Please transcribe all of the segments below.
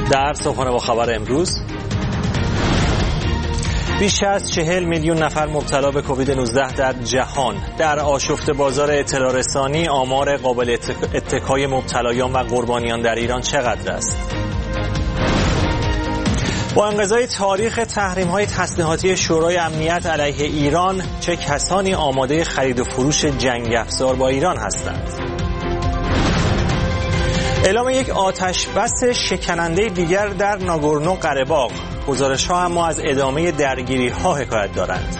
در صبحانه با خبر امروز، بیش از 40 میلیون نفر مبتلا به کووید 19 در جهان. در آشفته بازار اطلاع رسانی آمار قابل اتکای مبتلایان و قربانیان در ایران چقدر است؟ با انقضای تاریخ تحریم‌های تسلیحاتی شورای امنیت علیه ایران، چه کسانی آماده خرید و فروش جنگ افزار با ایران هستند؟ اعلام یک آتش بس شکننده دیگر در ناگورنو قره‌باغ. گزارش‌ها اما از ادامه درگیری‌ها حکایت دارند.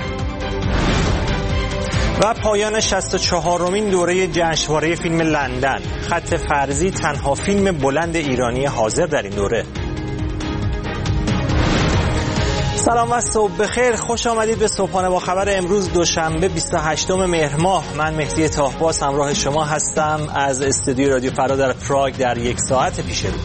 و پایان 64مین دوره جشنواره فیلم لندن. خط فرضی تنها فیلم بلند ایرانی حاضر در این دوره. سلام و صبح بخیر، خوش آمدید به صبحانه با خبر امروز دوشنبه 28 مهر ماه. من مهدی طاهباس همراه شما هستم از استودیو رادیو فردا در پراگ در یک ساعت پیش رو.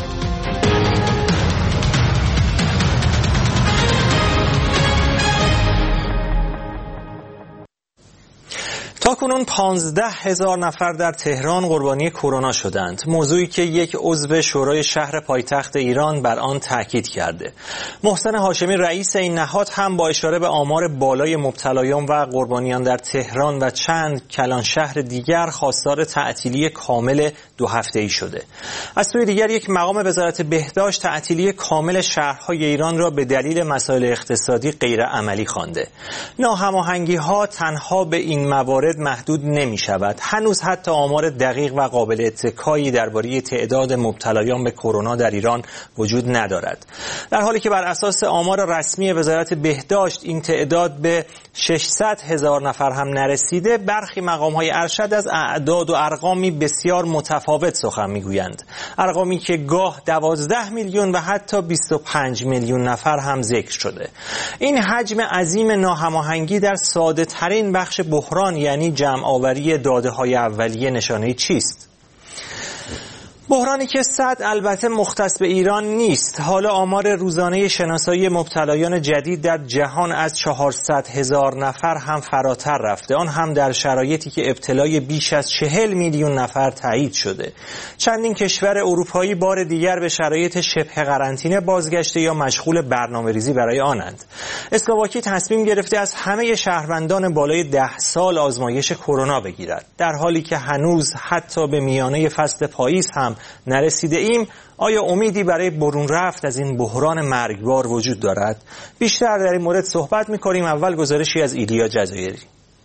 تاکنون 15,000 نفر در تهران قربانی کرونا شدند، موضوعی که یک عضو شورای شهر پایتخت ایران بر آن تاکید کرده. محسن هاشمی رئیس این نهاد هم با اشاره به آمار بالای مبتلایان و قربانیان در تهران و چند کلان شهر دیگر خواستار تعطیلی کامل 2 هفته‌ای شده. از سوی دیگر یک مقام وزارت بهداشت تعطیلی کامل شهرهای ایران را به دلیل مسائل اقتصادی غیر عملی خوانده. ناهماهنگی‌ها تنها به این موارد محدود نمی شود. هنوز حتی آمار دقیق و قابل اتکایی درباره تعداد مبتلایان به کرونا در ایران وجود ندارد. در حالی که بر اساس آمار رسمی وزارت بهداشت این تعداد به 600,000 نفر هم نرسیده، برخی مقام‌های ارشد از اعداد و ارقامی بسیار متفاوت سخن می‌گویند. ارقامی که گاه 12 میلیون و حتی 25 میلیون نفر هم ذکر شده. این حجم عظیم ناهماهنگی در ساده‌ترین بخش بحران یعنی جمع آوری داده‌های اولیه نشانه چیست؟ بحرانی که البته مختص به ایران نیست. حالا آمار روزانه شناسایی مبتلایان جدید در جهان از 400,000 نفر هم فراتر رفته، آن هم در شرایطی که ابتلای بیش از 40 میلیون نفر تایید شده. چندین کشور اروپایی بار دیگر به شرایط شبه قرنطینه بازگشته یا مشغول برنامه‌ریزی برای آنند. اسلواکی تصمیم گرفته از همه شهروندان بالای 10 سال آزمایش کرونا بگیرد. در حالی که هنوز حتی به میانه فصل پاییز هم نرسیده ایم، آیا امیدی برای برون رفت از این بحران مرگبار وجود دارد؟ بیشتر در این مورد صحبت می‌کنیم. اول گزارشی از ایلیا جزایری.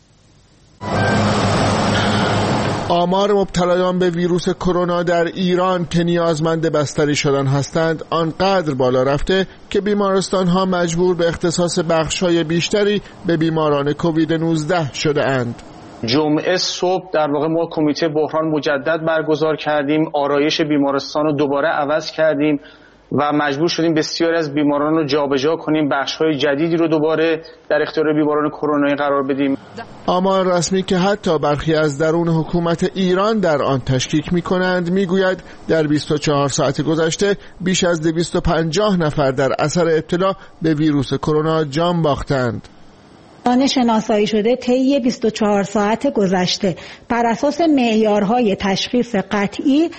آمار مبتلایان به ویروس کرونا در ایران که نیازمند بستری شدن هستند آنقدر بالا رفته که بیمارستان‌ها مجبور به اختصاص بخش‌های بیشتری به بیماران کووید 19 شده اند. جمعه صبح در واقع ما کمیته بحران مجدد برگزار کردیم، آرایش بیمارستان رو دوباره عوض کردیم و مجبور شدیم بسیاری از بیماران رو جابجا کنیم، بخش‌های جدیدی رو دوباره در اختیار بیماران کرونایی قرار بدیم. آمار رسمی که حتی برخی از درون حکومت ایران در آن تشکیک می‌کنند می‌گوید در 24 ساعت گذشته بیش از 250 نفر در اثر ابتلا به ویروس کرونا جان باختند. شناسایی شده طی 24 ساعت گذشته بر اساس معیارهای تشخیص قطعی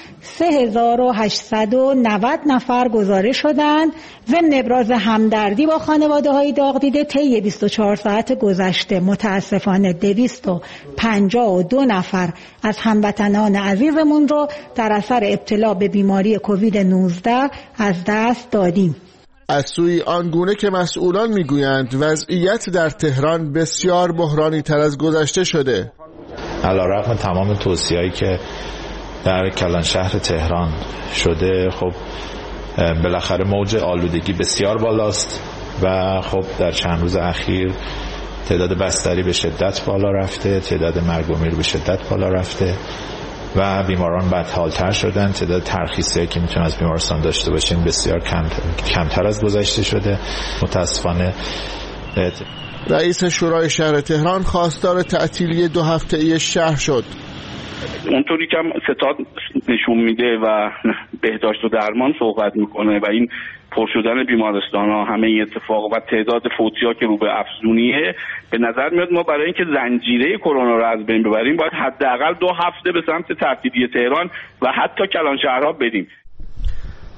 3890 نفر گزارش شدند. ضمن ابراز همدردی با خانواده‌های داغ دیده طی 24 ساعت گذشته متاسفانه 252 نفر از هموطنان عزیزمون رو در اثر ابتلا به بیماری کووید 19 از دست دادیم. از سوی آنگونه که مسئولان میگویند وضعیت در تهران بسیار بحرانی تر از گذشته شده. علیرغم تمام توصیه‌ای که در کلان شهر تهران شده، خب بالاخره موج آلودگی بسیار بالاست و خب در چند روز اخیر تعداد بستری به شدت بالا رفته، تعداد مرگ و میر به شدت بالا رفته و بیماران بدحال‌تر شدن. تعداد ترخیصی که میتونن از بیمارستان داشته باشیم بسیار کمتر از گذشته شده. متاسفانه رئیس شورای شهر تهران خواستار تعطیلی 2 هفته‌ای شهر شد. اونطوری که ستاد نشون میده و بهداشت و درمان صحبت میکنه و این پر شدن بیمارستان ها، همه این اتفاق و تعداد فوتی ها که رو به افزونیه، به نظر میاد ما برای اینکه زنجیره کرونا رو از بین ببریم باید حداقل 2 هفته به سمت تعطیلی تهران و حتی کلان شهرها بریم.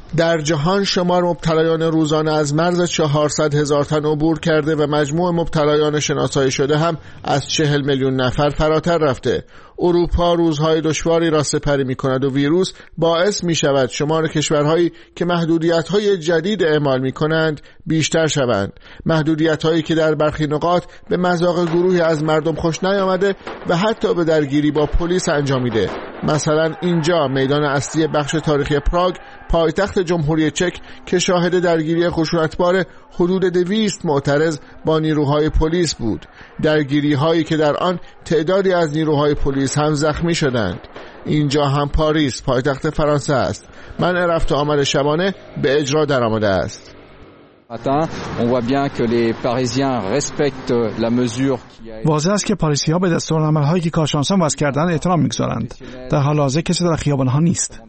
در جهان شمار مبتلایان روزانه از مرز 400,000 تن عبور کرده و مجموع مبتلایان شناسایی شده هم از 40 میلیون نفر فراتر رفته. اروپا روزهای دشواری را سپری می کند و ویروس باعث می شود شمار کشورهایی که محدودیت‌های جدید اعمال می کنند بیشتر شوند. محدودیت‌هایی که در برخی نقاط به مذاق گروهی از مردم خوش نیامده و حتی به درگیری با پلیس انجامیده. مثلا اینجا میدان اصلی بخش تاریخی پراگ، پایتخت جمهوری چک، که شاهد درگیری خشونتبار حدود 200 معترض با نیروهای پلیس بود. درگیری هایی که در آن تعدادی از نیروهای پلیس هم زخمی شدند. اینجا هم پاریس، پایتخت فرانسه است. منع رفت و آمد شبانه به اجرا درآمده است. واضح است که پاریسی‌ها به دستورالعمل‌هایی که کارشناسان وضع کردند احترام می‌گذارند. در حال حاضر کسی در خیابان‌ها نیست.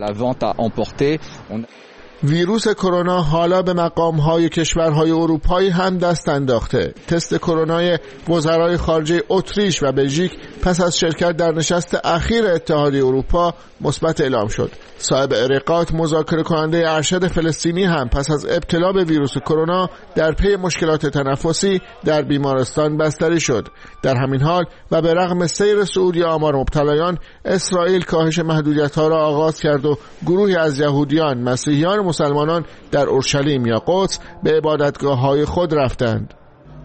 ویروس کرونا حالا به مقام‌های کشورهای اروپایی هم دست انداخته. تست کرونای وزرای خارجه اتریش و بلژیک پس از شرکت در نشست اخیر اتحادیه اروپا مثبت اعلام شد. صاحب ارقات مذاکره کننده ارشد فلسطینی هم پس از ابتلا به ویروس کرونا در پی مشکلات تنفسی در بیمارستان بستری شد. در همین حال و به رغم سیر صعودی آمار مبتلایان، اسرائیل کاهش محدودیت‌ها را آغاز کرد و گروهی از یهودیان، مسیحیان و مسلمانان در اورشلیم یا قدس به عبادتگاه‌های خود رفتند.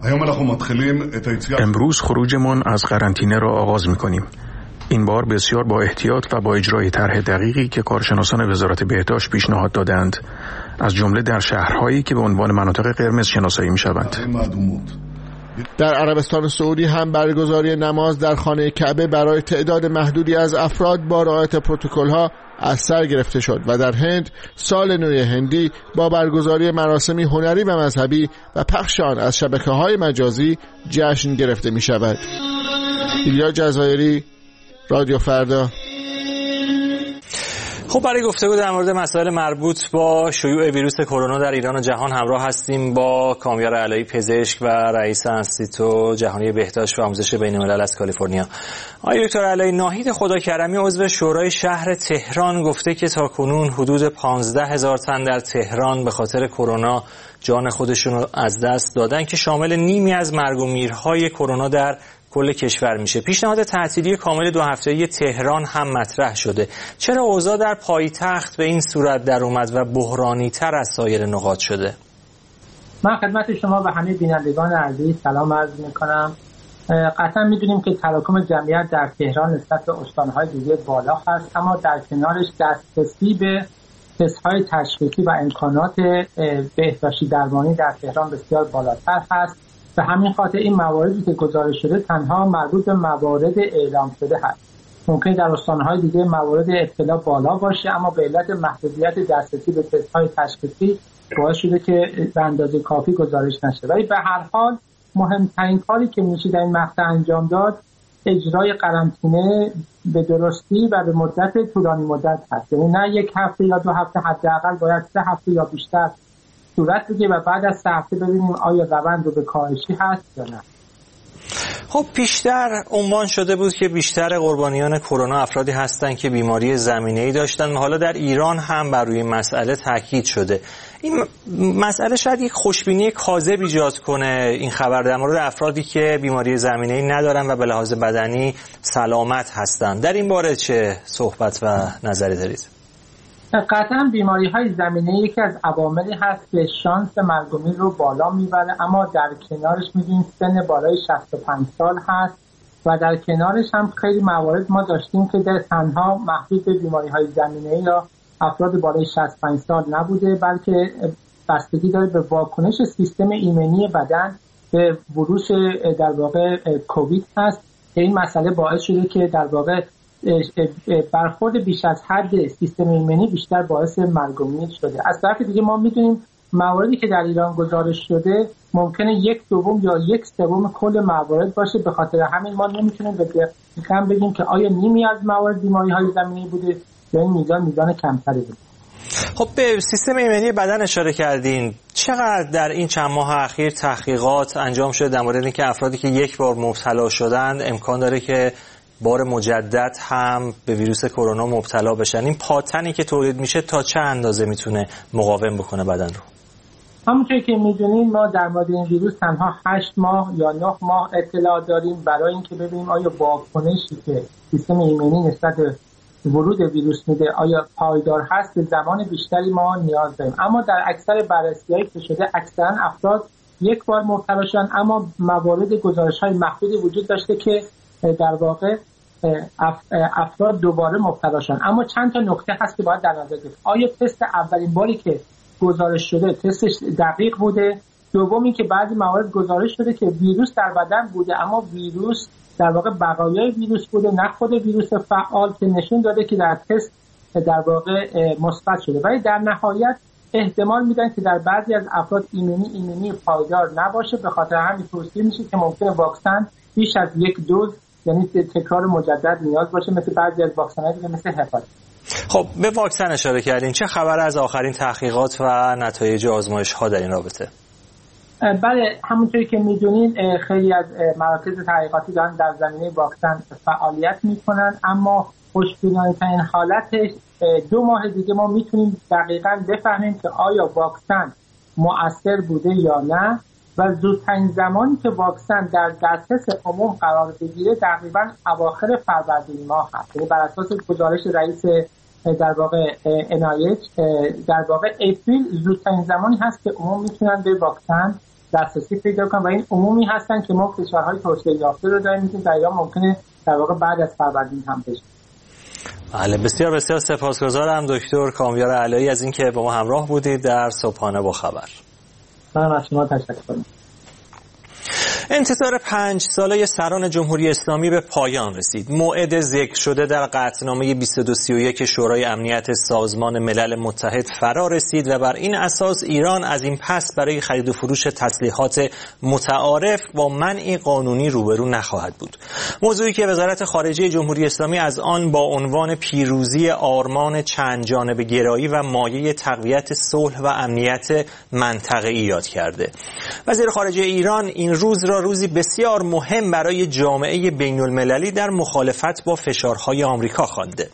امروز خروجمان از قرنطینه را آغاز می‌کنیم. این بار بسیار با احتیاط و با اجرای طرح دقیقی که کارشناسان وزارت بهداشت پیشنهاد دادند، از جمله در شهرهایی که به عنوان مناطق قرمز شناسایی می‌شوند. در عربستان سعودی هم برگزاری نماز در خانه کعبه برای تعداد محدودی از افراد با رعایت پروتکل‌ها از سر گرفته شد و در هند سال نو هندی با برگزاری مراسمی هنری و مذهبی و پخش آن از شبکه‌های مجازی جشن گرفته می‌شود. ایلیا جزایری، رادیو فردا. خب برای گفتگو در مورد مسائل مربوط با شیوع ویروس کرونا در ایران و جهان همراه هستیم با کامیار علایی، پزشک و رئیس انستیتو جهانی بهداشت و آموزش بین‌الملل از کالیفرنیا. آقای دکتر علایی، ناهید خداکرمی عضو شورای شهر تهران گفته که تاکنون حدود 15,000 تن در تهران به خاطر کرونا جان خودشون رو از دست دادن که شامل نیمی از مرگ و میرهای کرونا در کل کشور میشه. پیشنهاد تعطیلی کامل 2 هفته‌ای تهران هم مطرح شده. چرا اوضاع در پایتخت به این صورت در اومد و بحرانی تر از سایر نقاط شده؟ من خدمت شما و همه بینندگان عزیز سلام عرض میکنم. قطعا میدونیم که تراکم جمعیت در تهران نسبت به استان‌های دیگه بالا هست، اما در کنارش دسترسی به تست‌های تشخیصی و امکانات بهداشتی درمانی در تهران بسیار بالاتر هست. به همین خاطر این مواردی که گزارش شده تنها مربوط به موارد اعلام شده هست. ممکن در استان‌های دیگه موارد ابتلا بالا باشه، اما به علت محدودیت دسترسی به تست‌های تشخیصی باعث شده که به اندازه کافی گزارش نشه. ولی به هر حال مهمترین کاری که میشه در این مقطع انجام داد اجرای قرنطینه به درستی و به مدت طولانی مدت هست. یعنی نه 1 هفته یا 2 هفته، حداقل باید 3 هفته یا بیشتر صورت بگیره و بعد از 3 هفته ببینیم آیا روند رو به کاهشی هست یا نه. خب پیشتر عنوان شده بود که بیشتر قربانیان کرونا افرادی هستند که بیماری زمینه‌ای داشتن و حالا در ایران هم بر روی مسئله تاکید شده. این مسئله شاید یک خوشبینی کاذب ایجاد کنه، این خبر در مورد افرادی که بیماری زمینه‌ای ندارن و به لحاظ بدنی سلامت هستند. در این باره چه صحبت و نظری دارید؟ قطعا بیماری‌های زمینه‌ای یکی از عواملی هست که شانس مرگ و میر رو بالا میبره، اما در کنارش می‌بینیم سن بالای 65 سال هست و در کنارش هم خیلی موارد ما داشتیم که در تنها محدود به بیماری‌های زمینه‌ای یا افراد بالای 65 سال نبوده، بلکه بستگی داره به واکنش سیستم ایمنی بدن به ویروس در واقع کووید هست. این مسئله باعث شده که در واقع برخورد بیش از حد سیستم ایمنی بیشتر باعث مرگ و میر شده. از طرف دیگه ما میدونیم مواردی که در ایران گزارش شده ممکنه 1/2 یا 1/3 کل موارد باشه. به خاطر همین ما نمیتونیم به دقیقاً بگیم که آیا نیمی از موارد بیماری‌های زمینی بوده یا این میزان کمتری بوده. خب به سیستم ایمنی بدن اشاره کردین. چقدر در این چند ماه اخیر تحقیقات انجام شده در مورد اینکه افرادی که 1 بار مبتلا شدند امکان داره که بار مجدد هم به ویروس کرونا مبتلا بشن، این پاتنی که تولید میشه تا چه اندازه میتونه مقاوم بکنه بدن رو؟ همونطور که میدونیم ما در مورد این ویروس تنها 8 ماه یا 9 ماه اطلاع داریم برای اینکه ببینیم آیا واکنشی که سیستم ایمنی نسبت به ورود ویروس میده آیا پایدار هست. به زمان بیشتری ما نیاز داریم، اما در اکثر بررسی‌هایی که شده اکثرا افراد یک بار مبتلا شدن، اما موارد گزارش‌های محدودی وجود داشته که در واقع افراد دوباره مبتلا شدن. اما چند تا نکته هست که باید در نظر گرفت. آیا تست اولین باری که گزارش شده تستش دقیق بوده؟ دومی که بعضی موارد گزارش شده که ویروس در بدن بوده اما ویروس در واقع بقایای ویروس بوده نه خود ویروس فعال، که نشون داده که در تست در واقع مثبت شده. ولی در نهایت احتمال میدن که در بعضی از افراد ایمنی پایدار نباشه، به خاطر همین توصیه میشه که ممکنه واکسن بیش از یک دوز یعنی تکرار مجدد نیاز باشه، مثل بعضی از واکسن‌های دیگه مثل هپاتیت. خب به واکسن اشاره کردین، چه خبر از آخرین تحقیقات و نتایج آزمایش‌ها در این رابطه؟ بله، همونطوری که میدونید خیلی از مراکز تحقیقاتی دارن در زمینه واکسن فعالیت میکنن، اما خوشبینانه‌ترین حالتش 2 ماه دیگه ما میتونیم دقیقاً بفهمیم که آیا واکسن مؤثر بوده یا نه، و زودترین زمانی که واکسن در دسترس عموم قرار بگیره تقریباً اواخر فروردین ماه هست. یعنی بر اساس گزارش رئیس در واقع NIH در واقع اپریل زودترین زمانی هست که عموم میتونن به واکسن دسترسی پیدا کنن و این عمومی هستن که ما کشورهای توسعه یافته رو داریم که در ایام ممکنه در واقع بعد از فروردین هم بشه. بله، بسیار بسیار سپاسگزارم دکتر کامیار علایی از اینکه با ما همراه بودید در صبحانه با خبر. من از شما تشکر می‌کنم. انتظار 5 ساله سران جمهوری اسلامی به پایان رسید. موعد ذکر شده در قطعنامه 2231 شورای امنیت سازمان ملل متحد فرا رسید و بر این اساس ایران از این پس برای خرید و فروش تسلیحات متعارف با منع قانونی روبرو نخواهد بود. موضوعی که وزارت خارجه جمهوری اسلامی از آن با عنوان پیروزی آرمان چند جانبه گرایی و مایه تقویت صلح و امنیت منطقه‌ای یاد کرده. وزیر خارجه ایران این روز را روزی بسیار مهم برای جامعه بین المللی در مخالفت با فشارهای آمریکا خوانده.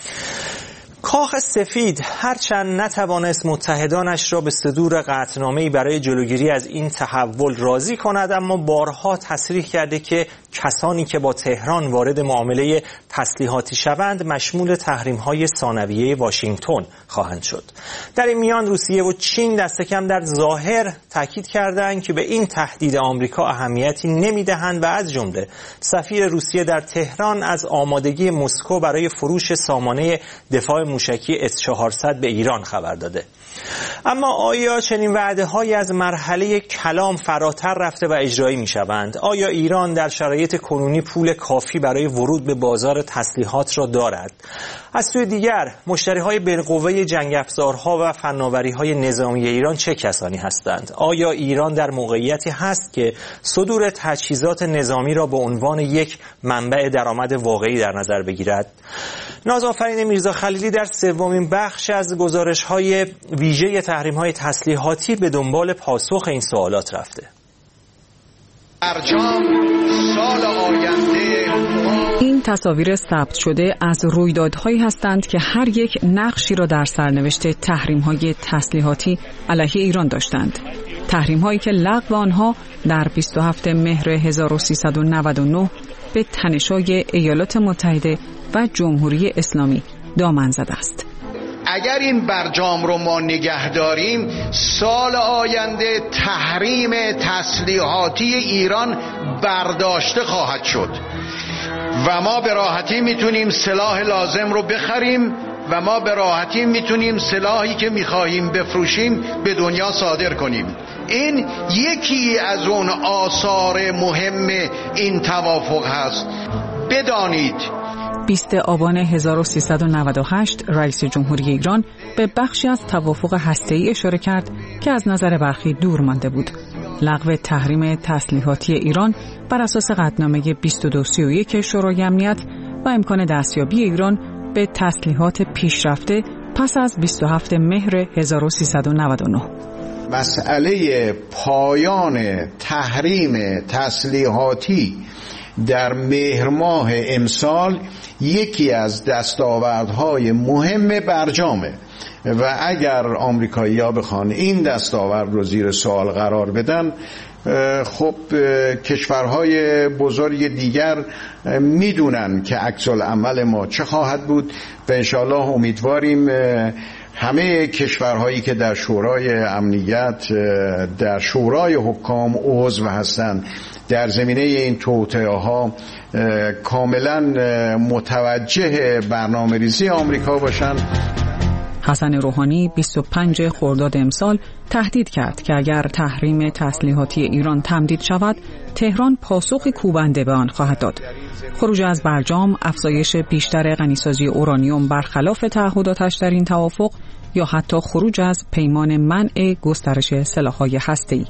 کاخ سفید هرچند نتوانست متحدانش را به صدور قطعنامه‌ای برای جلوگیری از این تحول راضی کند، اما بارها تصریح کرده که کسانی که با تهران وارد معامله تسلیحاتی شوند مشمول تحریم‌های ثانویه واشنگتن خواهند شد. در این میان روسیه و چین دست کم در ظاهر تاکید کردند که به این تهدید آمریکا اهمیتی نمی‌دهند و از جمله سفیر روسیه در تهران از آمادگی مسکو برای فروش سامانه دفاع موشکی S-400 به ایران خبر داده. اما آیا چنین وعده‌هایی از مرحله کلام فراتر رفته و اجرایی می‌شوند؟ آیا ایران در شرایط کنونی پول کافی برای ورود به بازار تسلیحات را دارد؟ از سوی دیگر مشتری‌های بالقوه جنگ افزارها و فناوری‌های نظامی ایران چه کسانی هستند؟ آیا ایران در موقعیتی هست که صدور تجهیزات نظامی را به عنوان یک منبع درآمد واقعی در نظر بگیرد؟ نازآفرین میرزا خلیلی در سومین بخش از گزارش‌های ویژه تحریم‌های تسلیحاتی به دنبال پاسخ این سوالات رفته. این تصاویر ثبت شده از رویدادهایی هستند که هر یک نقشی را در سرنوشت تحریم‌های تسلیحاتی علیه ایران داشتند. تحریم‌هایی که لغو آنها در 27 مهر 1399 به تنش‌های ایالات متحده و جمهوری اسلامی دامن زده است. اگر این برجام رو ما نگه داریم، سال آینده تحریم تسلیحاتی ایران برداشته خواهد شد و ما به راحتی میتونیم سلاح لازم رو بخریم و ما به راحتی میتونیم سلاحی که میخواهیم بفروشیم به دنیا صادر کنیم. این یکی از اون آثار مهم این توافق هست. بدانید 20 آبان 1398 رئیس جمهوری ایران به بخشی از توافق هسته‌ای اشاره کرد که از نظر برخی دور مانده بود. لغو تحریم تسلیحاتی ایران بر اساس قطعنامه 2231 شورای امنیت و امکان دستیابی ایران به تسلیحات پیشرفته پس از 27 مهر 1399. مسئله پایان تحریم تسلیحاتی در مهر ماه امسال یکی از دستاوردهای مهم برجامه و اگر آمریکایی‌ها بخوان این دستاورد رو زیر سوال قرار بدن، خب کشورهای بزرگ دیگر میدونن که عکس العمل ما چه خواهد بود و انشاءالله امیدواریم همه کشورهایی که در شورای امنیت، در شورای حکام عضو هستند، در زمینه این توطئه‌ها کاملا متوجه برنامه‌ریزی آمریکا باشند. حسن روحانی 25 خرداد امسال تهدید کرد که اگر تحریم تسلیحاتی ایران تمدید شود، تهران پاسخی کوبنده به آن خواهد داد. خروج از برجام، افزایش بیشتر غنیسازی اورانیوم برخلاف تعهداتش در این توافق یا حتی خروج از پیمان منع گسترش سلاح‌های هسته‌ای.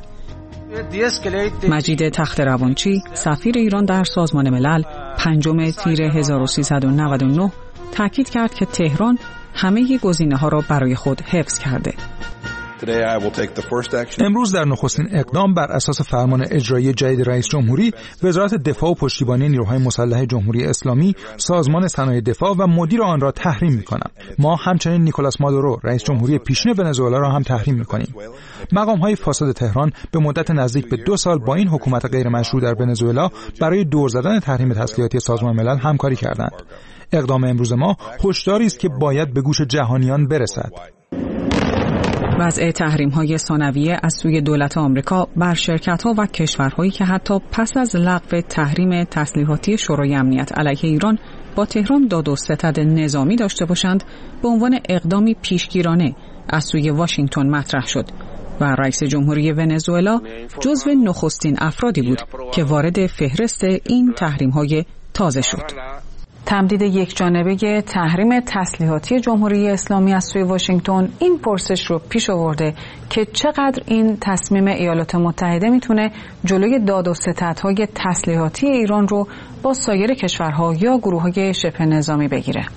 مجید تخت‌روانچی، سفیر ایران در سازمان ملل، 5 تیر 1399 تاکید کرد که تهران همه گزینه‌ها را برای خود حفظ کرده. امروز در نخستین اقدام بر اساس فرمان اجرایی جدید رئیس جمهوری، وزارت دفاع و پشتیبانی نیروهای مسلح جمهوری اسلامی، سازمان صنایع دفاع و مدیر آن را تحریم می‌کنم. ما همچنین نیکولاس مادورو، رئیس جمهوری پیشین ونزوئلا را هم تحریم می‌کنیم. مقام‌های فاسد تهران به مدت نزدیک به 2 سال با این حکومت غیر مشروع در ونزوئلا برای دور زدن تحریم تسلیحاتی سازمان ملل همکاری کردند. اقدام امروز ما هشداری است که باید به گوش جهانیان برسد. وضع تحریم‌های ثانویه از سوی دولت آمریکا بر شرکت‌ها و کشورهایی که حتی پس از لغو تحریم تسلیحاتی شورای امنیت علیه ایران با تهران داد و ستد نظامی داشته باشند، به عنوان اقدامی پیشگیرانه از سوی واشنگتن مطرح شد و رئیس جمهوری ونزوئلا جزو نخستین افرادی بود که وارد فهرست این تحریم‌های تازه شد. تمدید یکجانبه تحریم تسلیحاتی جمهوری اسلامی از سوی واشنگتن این پرسش رو پیش آورده که چقدر این تصمیم ایالات متحده میتونه جلوی داد و ستدهای تسلیحاتی ایران رو با سایر کشورها یا گروه‌های شبه نظامی بگیره.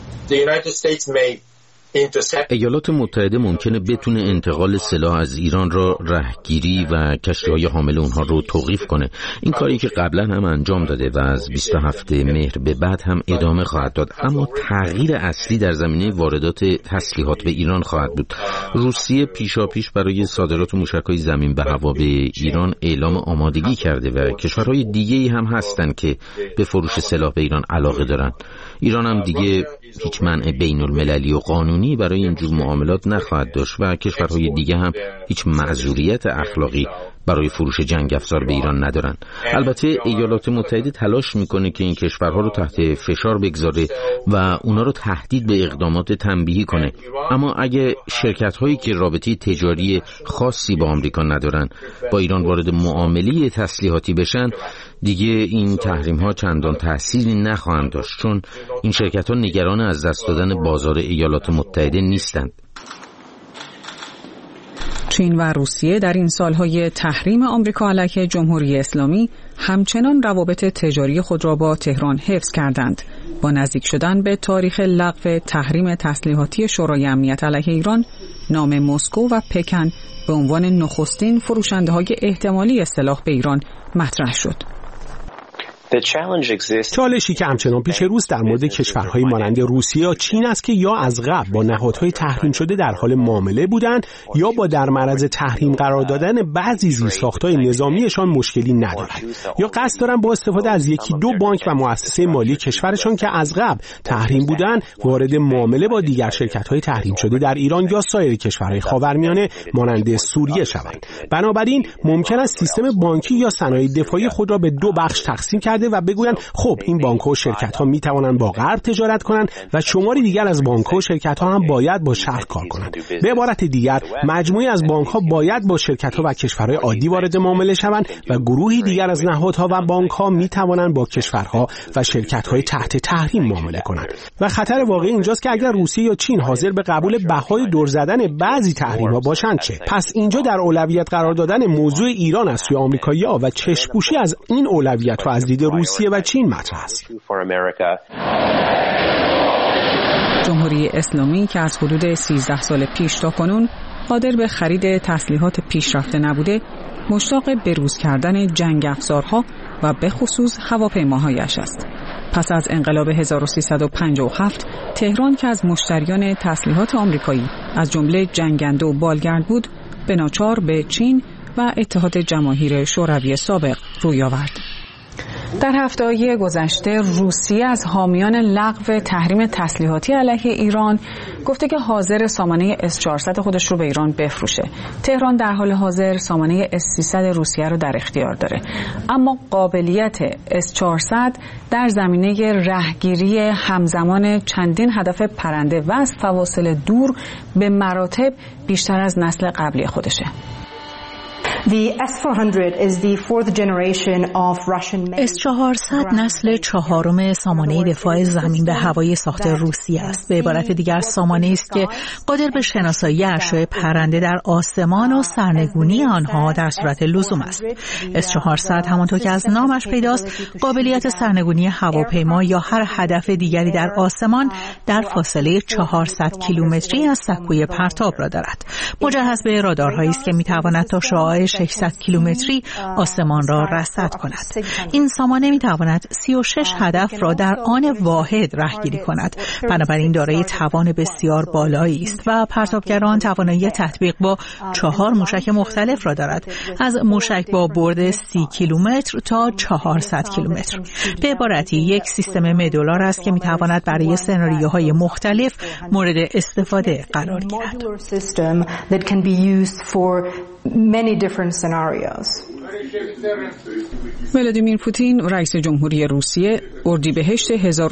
ایالات متحده ممکنه بتونه انتقال سلاح از ایران را رهگیری و کشتی‌های حامل اونها رو توقیف کنه. این کاری که قبلا هم انجام داده و از 27 مهر به بعد هم ادامه خواهد داد، اما تغییر اصلی در زمینه واردات تسلیحات به ایران خواهد بود. روسیه پیشاپیش برای صادرات موشک‌های زمین به هوا به ایران اعلام آمادگی کرده و کشورهای دیگه‌ای هم هستن که به فروش سلاح به ایران علاقه دارن. ایران هم دیگه هیچ منع بین‌المللی و قانونی برای اینجور معاملات نخواهد داشت و کشورهای دیگه هم هیچ معذوریت اخلاقی برای فروش جنگ افزار به ایران ندارن. البته ایالات متحده تلاش میکنه که این کشورها رو تحت فشار بگذاره و اونا رو تهدید به اقدامات تنبیهی کنه، اما اگه شرکت‌هایی که رابطه تجاری خاصی با آمریکا ندارن با ایران وارد معامله تسلیحاتی بشن، دیگه این تحریم‌ها چندان تأثیری نخواهند داشت، چون این شرکت‌ها نگران از دست دادن بازار ایالات متحده نیستند. چین و روسیه در این سالهای تحریم آمریکا علیه جمهوری اسلامی همچنان روابط تجاری خود را با تهران حفظ کردند. با نزدیک شدن به تاریخ لغو تحریم تسلیحاتی شورای امنیت علیه ایران، نام مسکو و پکن به عنوان نخستین فروشنده‌های احتمالی سلاح به ایران مطرح شد. چالشی که همچنان پیش روست در مورد کشورهای مانند روسیه یا چین است که یا از قبل با نهادهای تحریم شده در حال معامله بودند یا با در معرض تحریم قرار دادن بعضی زیرساخت‌های نظامیشان مشکلی ندارند، یا قصد دارند با استفاده از یکی دو بانک و مؤسسه مالی کشورشان که از قبل تحریم بودند وارد معامله با دیگر شرکت‌های تحریم شده در ایران یا سایر کشورهای خاورمیانه مانند سوریه شوند. بنابراین ممکن است سیستم بانکی یا صنایع دفاعی خود را به دو بخش تقسیم کرده و بگویند خب این بانک‌ها و شرکت‌ها می‌توانند با غرب تجارت کنند و شماری دیگر از بانک‌ها و شرکت‌ها هم باید با شرق کار کنند. به عبارت دیگر مجموعی از بانک‌ها باید با شرکت‌ها و کشورهای عادی وارد معامله شوند و گروهی دیگر از نهادها و بانک‌ها می‌توانند با کشورها و شرکت‌های تحت تحریم معامله کنند. و خطر واقعی اینجاست که اگر روسیه یا چین حاضر به قبول بهای دور زدن بعضی تحریم‌ها باشند چه؟ پس اینجا در اولویت قرار دادن موضوع ایران از سوی آمریکایی‌ها و چشم‌پوشی از این اولویت‌ها از دید روسیه و چین مطرح است. جمهوری اسلامی که از حدود 13 سال پیش تا کنون قادر به خرید تسلیحات پیشرفته نبوده، مشتاق بروز کردن جنگ افزارها و به خصوص هواپیماهایش است. پس از انقلاب 1357 تهران که از مشتریان تسلیحات آمریکایی از جمله جنگنده و بالگرد بود، به ناچار به چین و اتحاد جماهیر شوروی سابق روی آورد. در هفته‌های گذشته روسیه از حامیان لغو تحریم تسلیحاتی علیه ایران گفته که حاضر سامانه S-400 خودش رو به ایران بفروشه. تهران در حال حاضر سامانه S-300 روسیه رو در اختیار داره، اما قابلیت S-400 در زمینه رهگیری همزمان چندین هدف پرنده و از فواصل دور به مراتب بیشتر از نسل قبلی خودشه. S-400 نسل چهارم سامانه دفاع زمین به هوایی ساخت روسیه است. به عبارت دیگر سامانه است که قادر به شناسایی اشیاء پرنده در آسمان و سرنگونی آنها در صورت لزوم است. S-400 همانطور که از نامش پیداست قابلیت سرنگونی هواپیما یا هر هدف دیگری در آسمان در فاصله 400 کیلومتری از سکوی پرتاب را دارد. مجهز به رادارهایی است که میتواند تا شعاع 600 کیلومتری آسمان را رصد کند. این سامانه میتواند 36 هدف را در آن واحد رهگیری کند. بنابراین دارای توان بسیار بالایی است و پرتابگران توانایی تطبیق با 4 موشک مختلف را دارد، از موشک با برد 30 کیلومتر تا 400 کیلومتر. به عبارتی یک سیستم مدولار است که میتواند برای سناریوهای مختلف مورد استفاده قرار گیرد. ولادیمیر پوتین رئیس جمهوری روسیه اردیبهشت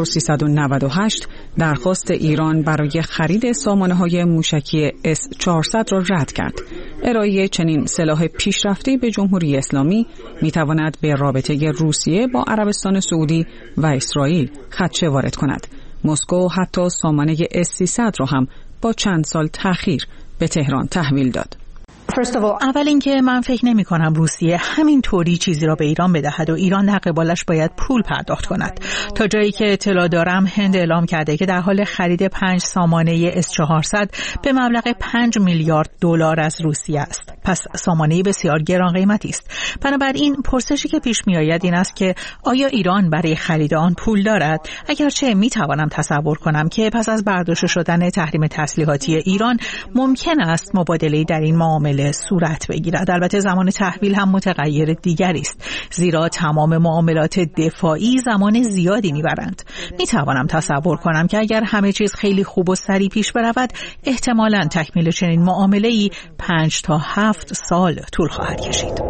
1398 درخواست ایران برای خرید سامانه‌های موشکی S-400 را رد کرد. ارائه چنین سلاح پیشرفته به جمهوری اسلامی می‌تواند به رابطه روسیه با عربستان سعودی و اسرائیل خدشه وارد کند. مسکو حتی سامانه S-300 را هم با چند سال تأخیر به تهران تحویل داد. اول اینکه من فکر نمی کنم روسیه همین طوری چیزی را به ایران بدهد و ایران در قبالش باید پول پرداخت کند. تا جایی که اطلاع دارم هند اعلام کرده که در حال خرید 5 سامانه S-400 به مبلغ 5 میلیارد دلار از روسیه است. پس سامانه بسیار گران قیمتی است. بنابراین پرسشی که پیش می آید این است که آیا ایران برای خرید آن پول دارد؟ اگرچه می توانم تصور کنم که پس از برداشته شدن تحریم تسلیحاتی ایران ممکن است مبادله در این معامله صورت بگیرد. البته زمان تحویل هم متغیر دیگری است، زیرا تمام معاملات دفاعی زمان زیادی میبرند. میتوانم تصور کنم که اگر همه چیز خیلی خوب و سریع پیش برود احتمالاً تکمیل چنین معامله‌ای 5 تا 7 سال طول خواهد کشید.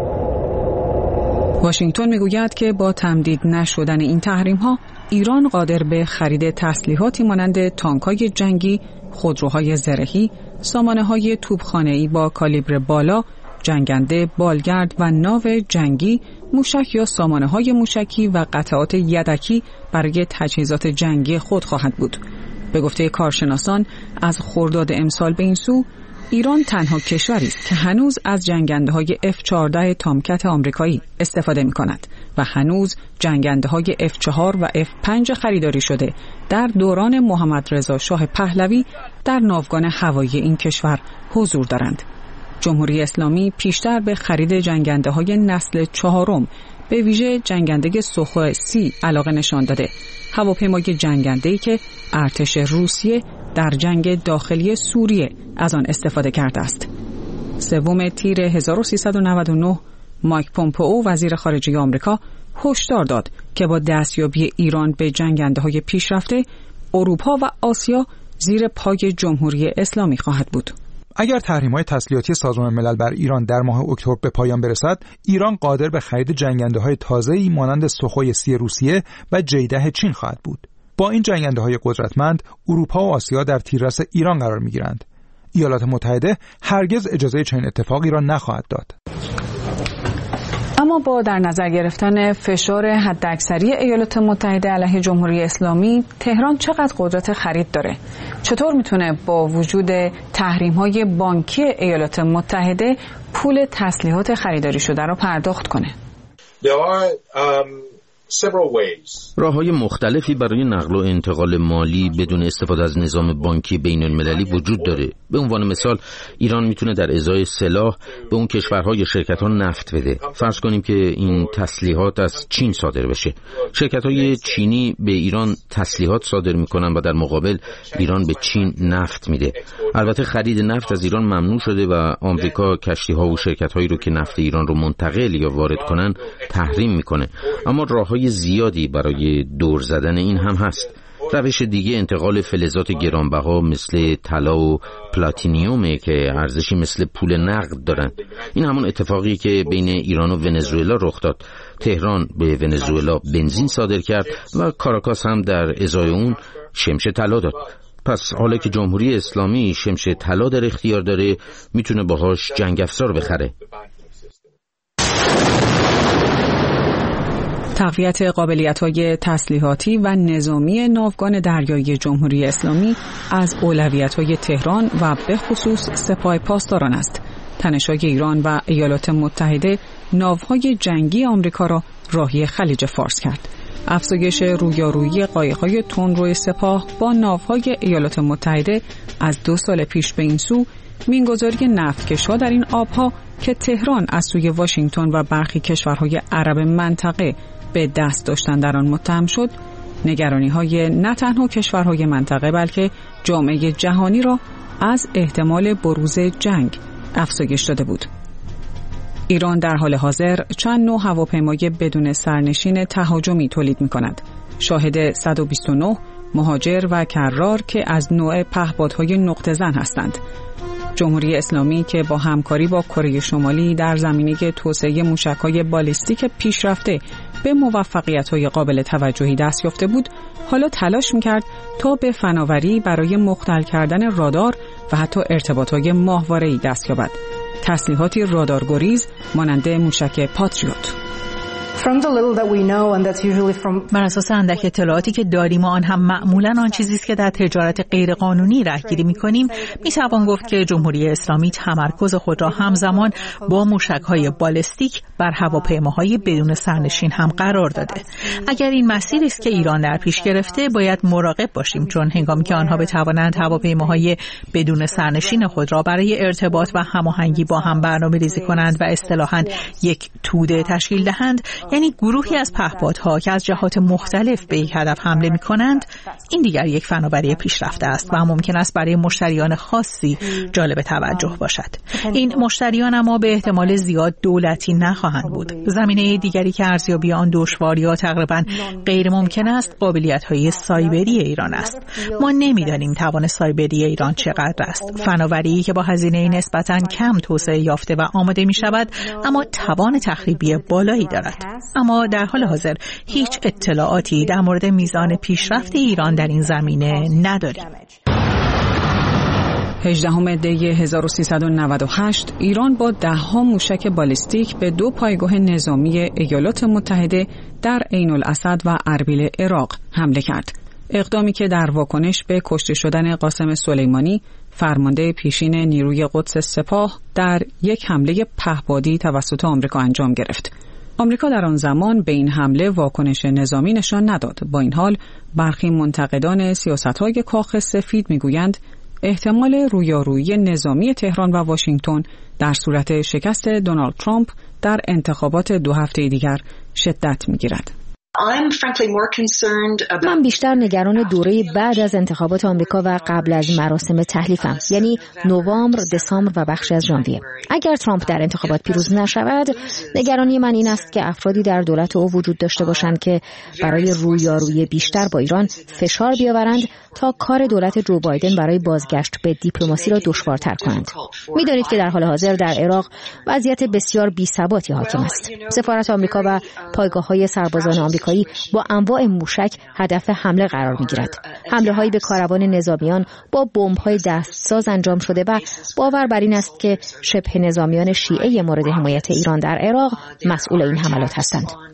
واشنگتن میگوید که با تمدید نشدن این تحریم‌ها ایران قادر به خرید تسلیحاتی مانند تانک‌های جنگی، خودروهای زرهی، سامانه‌های توپخانه‌ای با کالیبر بالا، جنگنده، بالگرد و ناو جنگی، موشک یا سامانه‌های موشکی و قطعات یدکی برای تجهیزات جنگی خود خواهد بود. به گفته کارشناسان از خرداد امسال به این سو ایران تنها کشوری است که هنوز از جنگنده‌های F-14 تامکت آمریکایی استفاده می‌کند و هنوز جنگنده‌های F-4 و F-5 خریداری شده در دوران محمد رضا شاه پهلوی در ناوگان هوایی این کشور حضور دارند. جمهوری اسلامی پیشتر به خرید جنگنده‌های نسل 4 به ویژه جنگنده سوخوی 30 علاقه نشان داده. هواپیمای جنگنده‌ای که ارتش روسیه در جنگ داخلی سوریه از آن استفاده کرده است. 3 تیر 1399 مایک پومپئو وزیر خارجه آمریکا هشدار داد که با دستیابی ایران به جنگنده‌های پیشرفته اروپا و آسیا زیر پای جمهوری اسلامی خواهد بود. اگر تحریم‌های تسلیحاتی سازمان ملل بر ایران در ماه اکتبر به پایان برسد، ایران قادر به خرید جنگنده‌های تازه‌ای مانند سوخوی 30 روسیه و جیده چین خواهد بود. با این جنگنده‌های قدرتمند، اروپا و آسیا در تیررس ایران قرار می‌گیرند. ایالات متحده هرگز اجازه چنین اتفاقی را نخواهد داد. اما با در نظر گرفتن فشار حداکثری ایالات متحده علیه جمهوری اسلامی، تهران چقدر قدرت خرید داره؟ چطور میتونه با وجود تحریم‌های بانکی ایالات متحده پول تسلیحات خریداری شده را پرداخت کنه؟ راه‌های مختلفی برای نقل و انتقال مالی بدون استفاده از نظام بانکی بین‌المللی وجود داره. به عنوان مثال ایران میتونه در ازای سلاح به اون کشورها یا شرکت‌ها نفت بده. فرض کنیم که این تسلیحات از چین صادر بشه. شرکت‌های چینی به ایران تسلیحات صادر میکنن و در مقابل ایران به چین نفت میده. البته خرید نفت از ایران ممنوع شده و آمریکا کشتی‌ها و شرکت‌هایی رو که نفت ایران رو منتقل یا وارد کنن تحریم میکنه. اما راه‌های زیادی برای دور زدن این هم هست. روش دیگه انتقال فلزات گرانبها مثل طلا و پلاتینیومه که ارزشی مثل پول نقد دارن. این همون اتفاقی که بین ایران و ونزوئلا رخ داد. تهران به ونزوئلا بنزین صادر کرد و کاراکاس هم در ازای اون شمش طلا داد. پس حالا که جمهوری اسلامی شمش طلا در اختیار داره میتونه باهاش جنگ افزار بخره. تقویت قابلیت‌های تسلیحاتی و نظامی ناوگان دریایی جمهوری اسلامی از اولویت‌های تهران و به خصوص سپاه پاسداران است. تنش‌های ایران و ایالات متحده ناوهای جنگی آمریکا را راهی خلیج فارس کرد. افزایش رویارویی قایق‌های تندرو سپاه با ناوهای ایالات متحده از 2 سال پیش به این سو مینگذاری نفتکش‌ها در این آب‌ها که تهران از سوی واشنگتن و برخی کشورهای عرب منطقه به دست داشتن در آن متهم شد، نگرانی‌های نه تنها کشورهای منطقه بلکه جامعه جهانی را از احتمال بروز جنگ افزایش داده بود. ایران در حال حاضر چند نوع هواپیمای بدون سرنشین تهاجمی تولید می‌کند. شاهد 129 مهاجر و کرار که از نوع پهپادهای نقطه زن هستند. جمهوری اسلامی که با همکاری با کره شمالی در زمینه توسعه موشک‌های بالیستیک پیشرفته به موفقیت‌های قابل توجهی دست یافته بود، حالا تلاش می‌کرد تا به فناوری برای مختل کردن رادار و حتی ارتباطات ماهواره‌ای دست یابد. تسلیحاتی رادارگریز مانند موشک پاتریوت. بر اساس اندک اطلاعاتی که داریم و آن هم معمولاً آن چیزی است که در تجارت غیرقانونی رهگیری می‌کنیم، می‌توان گفت که جمهوری اسلامی تمرکز خود را همزمان با موشک‌های بالستیک بر هواپیماهای بدون سرنشین هم قرار داده. اگر این مسیری است که ایران در پیش گرفته، باید مراقب باشیم، چون هنگامی که آنها بتوانند هواپیماهای بدون سرنشین خود را برای ارتباط و هماهنگی با هم برنامه‌ریزی کنند و اصطلاحاً یک توده تشکیل دهند، یعنی گروهی از پهپادها که از جهات مختلف به یک هدف حمله می‌کنند، این دیگر یک فناوری پیشرفته است و ممکن است برای مشتریان خاصی جالب توجه باشد. این مشتریان اما به احتمال زیاد دولتی نخواهند بود. زمینه دیگری که ارزیابی آن دشوار یا تقریباً غیر ممکن است، قابلیت‌های سایبری ایران است. ما نمی‌دانیم توان سایبری ایران چقدر است. فناوری که با هزینه نسبتاً کم توسعه یافته و آماده می‌شود، اما توان تخریبی بالایی دارد. اما در حال حاضر هیچ اطلاعاتی در مورد میزان پیشرفت ایران در این زمینه نداریم. 18 دی 1398 ایران با 10 موشک بالستیک به 2 پایگاه نظامی ایالات متحده در عین الاسد و اربیل عراق حمله کرد. اقدامی که در واکنش به کشته شدن قاسم سلیمانی، فرمانده پیشین نیروی قدس سپاه، در یک حمله پهپادی توسط آمریکا انجام گرفت. آمریکا در آن زمان به این حمله واکنش نظامی نشان نداد. با این حال برخی منتقدان سیاست‌های کاخ سفید می‌گویند احتمال رویارویی نظامی تهران و واشنگتن در صورت شکست دونالد ترامپ در انتخابات 2 هفته دیگر شدت می‌گیرد. من بیشتر نگران دوره بعد از انتخابات آمریکا و قبل از مراسم تحلیفم، یعنی نوامبر، دسامبر و بخشی از ژانویه. اگر ترامپ در انتخابات پیروز نشود، نگرانی من این است که افرادی در دولت او وجود داشته باشند که برای رویارویی بیشتر با ایران فشار بیاورند تا کار دولت جو بایدن برای بازگشت به دیپلماسی را دشوارتر کنند. می‌دانید که در حال حاضر در عراق وضعیت بسیار بی‌ثباتی حاکم است. سفارت آمریکا و پایگاه‌های سربازان آمریکایی با انواع موشک هدف حمله قرار می‌گیرد. حمله‌هایی به کاروان نظامیان با بمب‌های دستساز انجام شده و باور بر این است که شبه نظامیان شیعه مورد حمایت ایران در عراق مسئول این حملات هستند.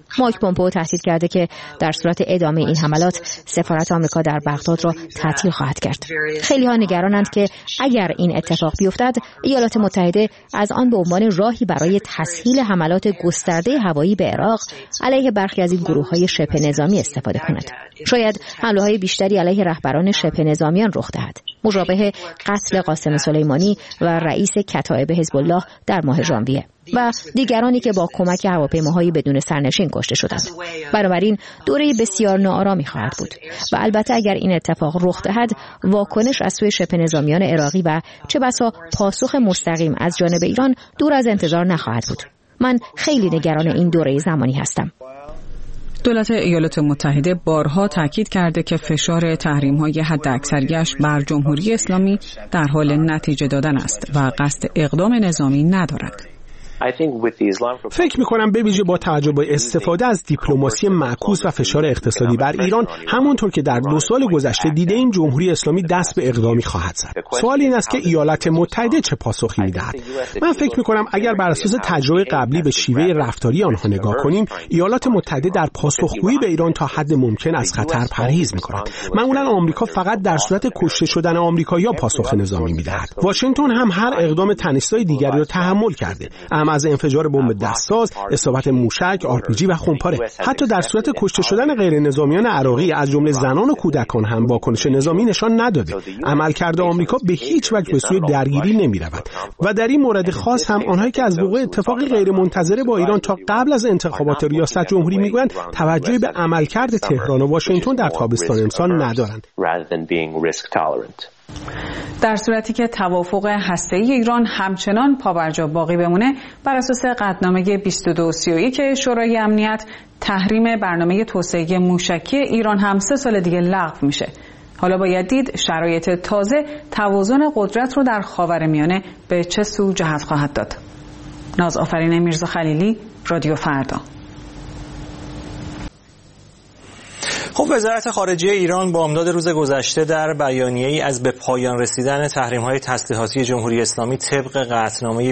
مایک پومپئو تهدید کرده که در صورت ادامه این حملات سفارت آمریکا در بغداد را تعطیل خواهد کرد. خیلی ها نگرانند که اگر این اتفاق بیفتد ایالات متحده از آن به عنوان راهی برای تسهیل حملات گسترده هوایی به عراق علیه برخی از این گروه‌های شبه نظامی استفاده کند. شاید حمله‌های بیشتری علیه رهبران شبه نظامیان رخ دهد، مشابه قتل قاسم سلیمانی و رئیس کتایب حزب الله در ماه ژانویه و دیگرانی که با کمک هواپیماهای بدون سرنشین کشته شدند. بنابراین دوره بسیار ناآرامی خواهد بود و البته اگر این اتفاق رخ دهد واکنش از سوی شبه نظامیان عراقی و چه بسا پاسخ مستقیم از جانب ایران دور از انتظار نخواهد بود. من خیلی نگران این دوره زمانی هستم. دولت ایالات متحده بارها تاکید کرده که فشار تحریم‌های حداکثریش بر جمهوری اسلامی در حال نتیجه دادن است و قصد اقدام نظامی ندارد. فکر می‌کنم به ویژه با توجه به استفاده از دیپلماسی معکوس و فشار اقتصادی بر ایران، همونطور که در 2 سال گذشته دیده‌ایم جمهوری اسلامی دست به اقدامی خواهد زد. سوال این است که ایالات متحده چه پاسخی می‌دهد. من فکر می‌کنم اگر بر اساس تجربه قبلی به شیوه رفتاری آنها نگاه کنیم، ایالات متحده در پاسخگویی به ایران تا حد ممکن از خطر پرهیز می‌کند. معمولاً آمریکا فقط در صورت کشته شدن آمریکایی‌ها پاسخ نظامی می‌دهد. واشنگتن هم هر اقدام تنش‌زای دیگری را تحمل کرده، از انفجار بمب دستساز، اصابت موشک، آرپیجی و خمپاره. حتی در صورت کشته شدن غیر نظامیان عراقی از جمله زنان و کودکان هم واکنش نظامی نشان نداده. عملکرد آمریکا به هیچ وجه به سوی درگیری نمی‌رود و در این مورد خاص هم آنهایی که از وقوع اتفاقی غیر منتظره با ایران تا قبل از انتخابات ریاست جمهوری میگویند توجهی به عملکرد تهران و واشنگتن در تابستان امسال ندارند. در صورتی که توافق هسته‌ای ایران همچنان پابرجا باقی بمونه، بر اساس قطعنامه 2231 شورای امنیت تحریم برنامه توسعه موشکی ایران هم 3 سال دیگه لغو میشه. حالا باید دید شرایط تازه توازن قدرت رو در خاورمیانه به چه سو جهت خواهد داد. نازآفرین میرزا خلیلی، رادیو فردا. خب وزارت خارجه ایران بامداد روز گذشته در بیانیه‌ای از به پایان رسیدن تحریم‌های تسلیحاتی جمهوری اسلامی طبق قطعنامه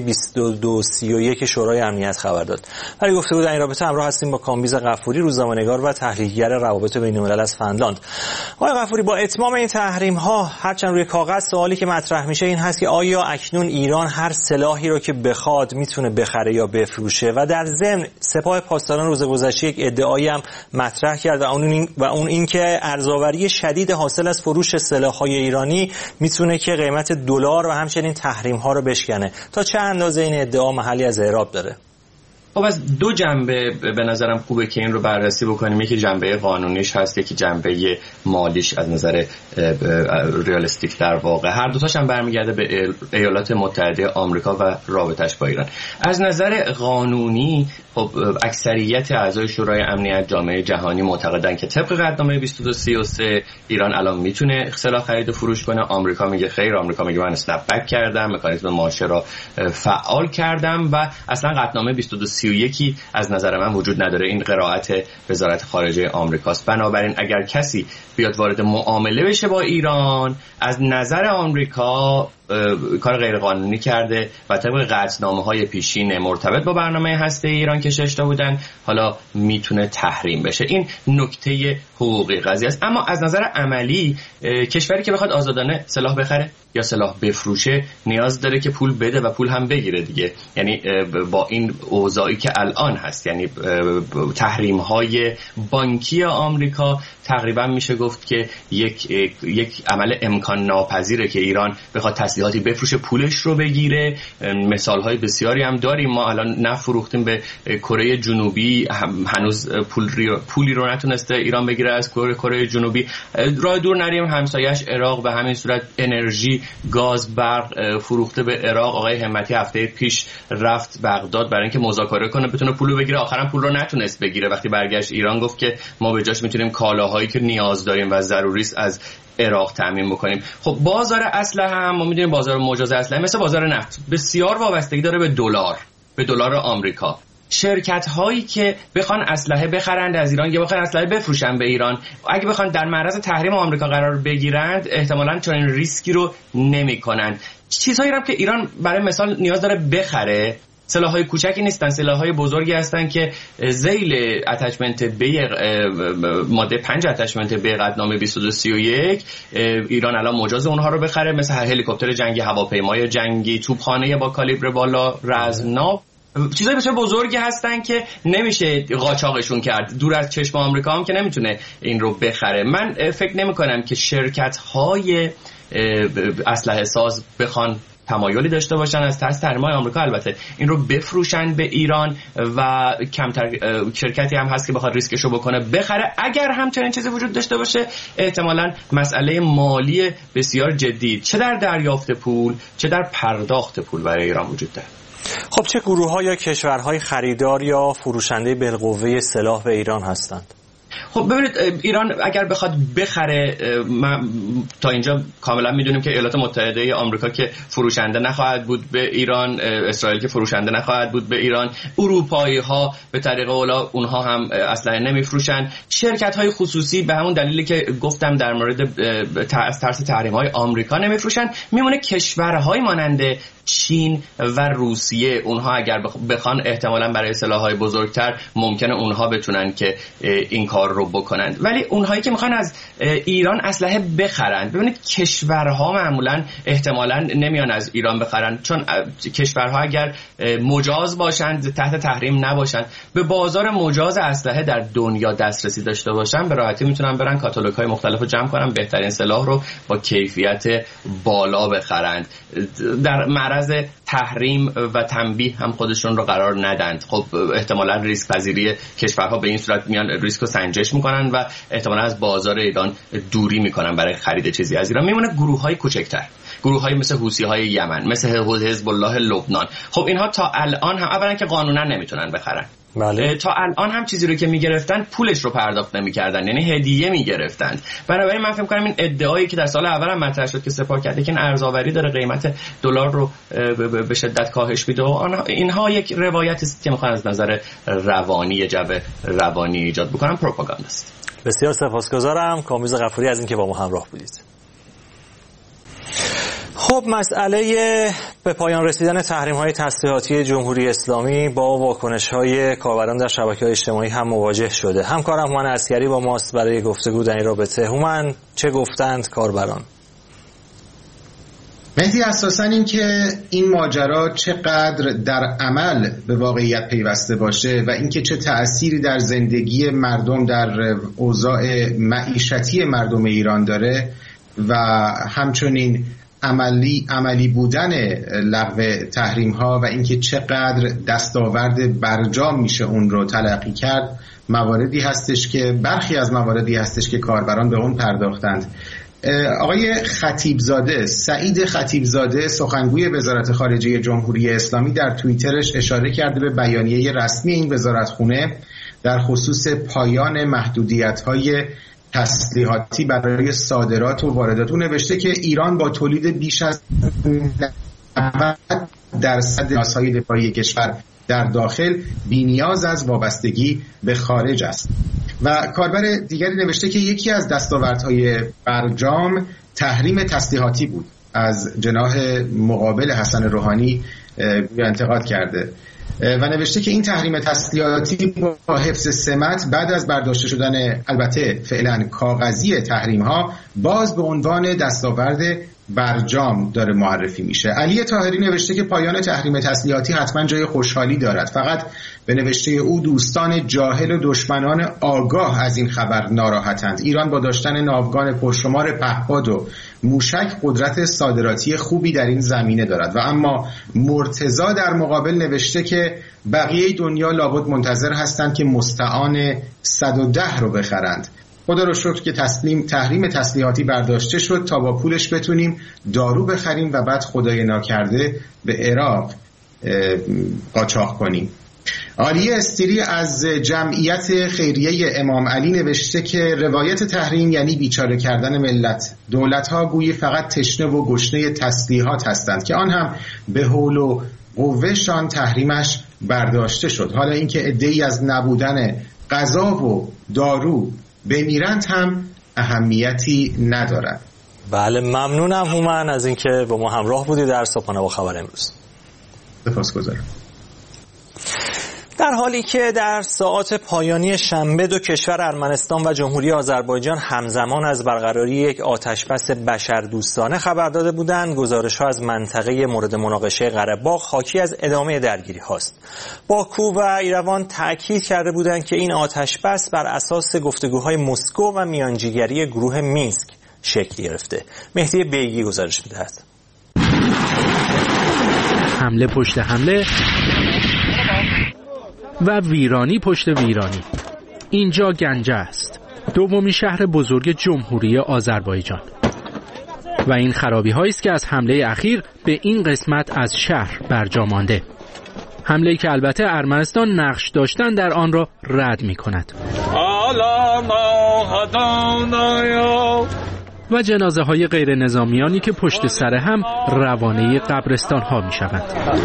2231 شورای امنیت خبر داد. برای گفتگو در این رابطه همراه هستیم با کامبیز غفوری، روزنامه‌نگار و تحلیلگر روابط بین‌الملل از فنلاند. آقای غفوری، با اتمام این تحریم‌ها هرچند روی کاغذ سوالی که مطرح میشه این هست که آیا اکنون ایران هر سلاحی رو که بخواد میتونه بخره یا بفروشه؟ و در ضمن سپاه پاسداران روز گذشته یک ادعایی هم مطرح کرد و اون این که ارزآوری شدید حاصل از فروش سلاح‌های ایرانی میتونه که قیمت دلار و همچنین تحریم‌ها رو بشکنه. تا چه اندازه این ادعا محلی از اعراب داره؟ خب از 2 جنبه به نظرم خوبه که این رو بررسی بکنیم. یکی جنبه قانونیش هست، یکی جنبه مالیش از نظر ریالیستیک در واقع. هر دوتاش هم برمیگرده به ایالات متحده آمریکا و رابطش با ایران. از نظر قانونی خب اکثریت اعضای شورای امنیت جامعه جهانی معتقدن که طبق قطعنامه 2233 ایران الان میتونه سلاح خرید و فروش کنه. آمریکا میگه خیر، آمریکا میگه من اسنپ بک کردم، مکانیزم ماشه را فعال کردم و اصلا قطعنامه 2231 از نظر من وجود نداره. این قرائت وزارت خارجه آمریکاست. بنابراین اگر کسی بیاد وارد معامله بشه با ایران، از نظر آمریکا کار غیر قانونی کرده و طبق قطعنامه‌های پیشین مرتبط با برنامه هسته ایران که 6 تا بودن حالا میتونه تحریم بشه. این نکته حقوقی قضیه است. اما از نظر عملی کشوری که بخواد آزادانه سلاح بخره یا سلاح بفروشه نیاز داره که پول بده و پول هم بگیره دیگه. یعنی با این اوضاعی که الان هست، یعنی تحریم‌های بانکی آمریکا، تقریبا میشه گفت که یک عمل امکان ناپذیره که ایران بخواد تسلیحاتی بفروشه پولش رو بگیره. مثال‌های بسیاری هم داریم. ما الان نفت فروختیم به کره جنوبی، هنوز پولی رو نتونسته ایران بگیره از کره جنوبی. راه دور نریم، همسایه‌اش عراق به همین صورت انرژی، گاز، برق فروخته به عراق. آقای همتی هفته پیش رفت بغداد برای اینکه مذاکره کنه بتونه پولو بگیره، آخرام پول رو نتونست بگیره. وقتی برگشت ایران گفت که ما به جاش میتونیم کالاهایی که نیاز داریم و ضروری است از عراق تامین بکنیم. خب بازار اسلحه هم ما میدونیم، بازار مجاز اسلحه مثل بازار نفت بسیار وابستگی داره به دلار آمریکا. شرکت هایی که بخوان اسلحه بخرند از ایران یا بخوان اسلحه بفروشن به ایران، اگه بخوان در معرض تحریم آمریکا قرار بگیرند احتمالاً چنین ریسکی رو نمی‌کنند. چیزهایی رو که ایران برای مثال نیاز داره بخره سلاح‌های کوچکی نیستن، سلاح‌های بزرگی هستن که ذیل اتچمنت به ماده 5 اتچمنت به قطعنامه 2231 ایران الان مجاز اونها رو بخره، مثل هلیکوپتر جنگی، هواپیمای جنگی، توپخانه با کالیبر بالا، رزمناو. چیزای بسیار بزرگی هستن که نمیشه قاچاقشون کرد. دور از چشم آمریکا هم که نمیتونه این رو بخره. من فکر نمی‌کنم که شرکت‌های اسلحه ساز بخوان تمایلی داشته باشن از ترس تحریم‌های آمریکا البته این رو بفروشن به ایران و کمتر شرکتی هم هست که بخواد ریسکشو بکنه بخره. اگر هم چنین چیزی وجود داشته باشه احتمالاً مسئله مالی بسیار جدی چه در دریافت پول چه در پرداخت پول برای ایران وجود داره. خب چه گروه‌ها یا کشورهای خریدار یا فروشنده بالقوه سلاح به ایران هستند؟ خب ببینید ایران اگر بخواد بخره، تا اینجا کاملا میدونیم که ایالات متحده آمریکا که فروشنده نخواهد بود به ایران، اسرائیل که فروشنده نخواهد بود به ایران، اروپایی ها به طریق اولا اونها هم اسلحه نمیفروشن، شرکت های خصوصی به همون دلیلی که گفتم در مورد از ترس تحریم های آمریکا نمیفروشن. میمونه کشورهای مانند چین و روسیه، اونها اگر بخوان احتمالاً برای سلاح‌های بزرگتر ممکنه اونها بتونن که این کار رو بکنن، ولی اونهایی که میخوان از ایران اسلحه بخرن، ببینید کشورها معمولاً احتمالاً نمیان از ایران بخرن، چون کشورها اگر مجاز باشند تحت تحریم نباشند به بازار مجاز اسلحه در دنیا دسترسی داشته باشن به راحتی میتونن برن کاتالوگ‌های مختلف رو جمع کنن، بهترین سلاح رو با کیفیت بالا بخرند، در معرض تحریم و تنبیه هم خودشون رو قرار ندند. خب احتمالاً ریسک پذیری کشورها به این صورت میان ریسک رو سنجش میکنن و احتمالاً از بازار ایران دوری میکنن برای خرید چیزی از ایران. میمونه گروه‌های کوچکتر، گروه‌های مثل حوثی‌های یمن، مثل حزب الله لبنان. خب اینها تا الان هم اولا که قانونا نمیتونن بخرن، بله. تا الان هم چیزی رو که میگرفتن پولش رو پرداخت نمیکردن، یعنی هدیه میگرفتن. بنابراین من فکر می‌کنم این ادعایی که در سال اول هم مطرح شد که سپاه کرده که این ارزآوری داره قیمت دلار رو به شدت کاهش میده و اینها یک روایتی است که میخوان از نظر روانی جو روانی ایجاد بکنن، پروپاگاندا است. بسیار سپاسگزارم کامبیز غفوری از اینکه با ما همراه بودید. خب مسئله به پایان رسیدن تحریم‌های تسلیحاتی جمهوری اسلامی با واکنش‌های کاربران در شبکه‌های اجتماعی هم مواجه شده. همکارم هومن عسکری با ماست برای گفتگو در این رابطه. هومن، چه گفتند کاربران؟ مهدی، اساساً این که این ماجرا چقدر در عمل به واقعیت پیوسته باشه و اینکه چه تأثیری در زندگی مردم، در اوضاع معیشتی مردم ایران داره و همچنین عملی بودن لغو تحریم ها و اینکه چقدر دستاورد برجام میشه اون رو تلقی کرد، مواردی هستش که برخی از مواردی هستش که کاربران به اون پرداختند. آقای خطیبزاده، سعید خطیبزاده، سخنگوی وزارت خارجه جمهوری اسلامی، در توییترش اشاره کرده به بیانیه رسمی این وزارتخونه در خصوص پایان محدودیت‌های تسلیحاتی برای صادرات و واردات. او نوشته که ایران با تولید بیش از 90% نیازهای دفاعی کشور در داخل بی‌نیاز از وابستگی به خارج است. و کاربر دیگری نوشته که یکی از دستاوردهای برجام تحریم تسلیحاتی بود. از جناح مقابل حسن روحانی انتقاد کرده و نوشته که این تحریم تسلیحاتی با حفظ سمت بعد از برداشته شدن البته فعلا کاغذی تحریم ها باز به عنوان دستاورد برجام داره معرفی میشه. علی طاهری نوشته که پایان تحریم تسلیحاتی حتما جای خوشحالی دارد، فقط به نوشته او دوستان جاهل و دشمنان آگاه از این خبر ناراحتند. ایران با داشتن ناوگان پرشمار پهپاد و موشک قدرت صادراتی خوبی در این زمینه دارد. و اما مرتضی در مقابل نوشته که بقیه دنیا لابد منتظر هستند که مستعان 110 رو بخرند. خدا رو شکر که تحریم تسلیحاتی برداشته شد تا با پولش بتونیم دارو بخریم و بعد خدای ناکرده به عراق قاچاق کنیم. عالیه استیری از جمعیت خیریه امام علی نوشته که روایت تحریم یعنی بیچاره کردن ملت. دولت‌ها گویی فقط تشنه و گشنه تسلیحات هستند که آن هم به حول و قوهشان تحریمش برداشته شد. حالا اینکه عده‌ای از نبودن غذا و دارو بمیرند هم اهمیتی ندارد. بله، ممنونم هومن از اینکه با ما همراه بودید در صبحانه با خبر امروز. سپاسگزارم. در حالی که در ساعات پایانی شنبه دو کشور ارمنستان و جمهوری آذربایجان همزمان از برقراری یک آتشبس بشردوستانه خبر داده بودند، گزارش‌ها از منطقه مورد مناقشه قره باغ حاکی از ادامه درگیری هاست. باکو و ایروان تأکید کرده بودند که این آتشبس بر اساس گفتگوهای مسکو و میانجیگری گروه مینسک شکل گرفته. مهدی بیگی گزارش می‌دهد. حمله پشت حمله و ویرانی پشت ویرانی. اینجا گنجه است، دومین شهر بزرگ جمهوری آذربایجان، و این خرابی هایی است که از حمله اخیر به این قسمت از شهر برجا مانده. حمله‌ای که البته ارمنستان نقش داشتن در آن را رد می کند و جنازه های غیر نظامیانی که پشت سر هم روانه قبرستان ها می شوند.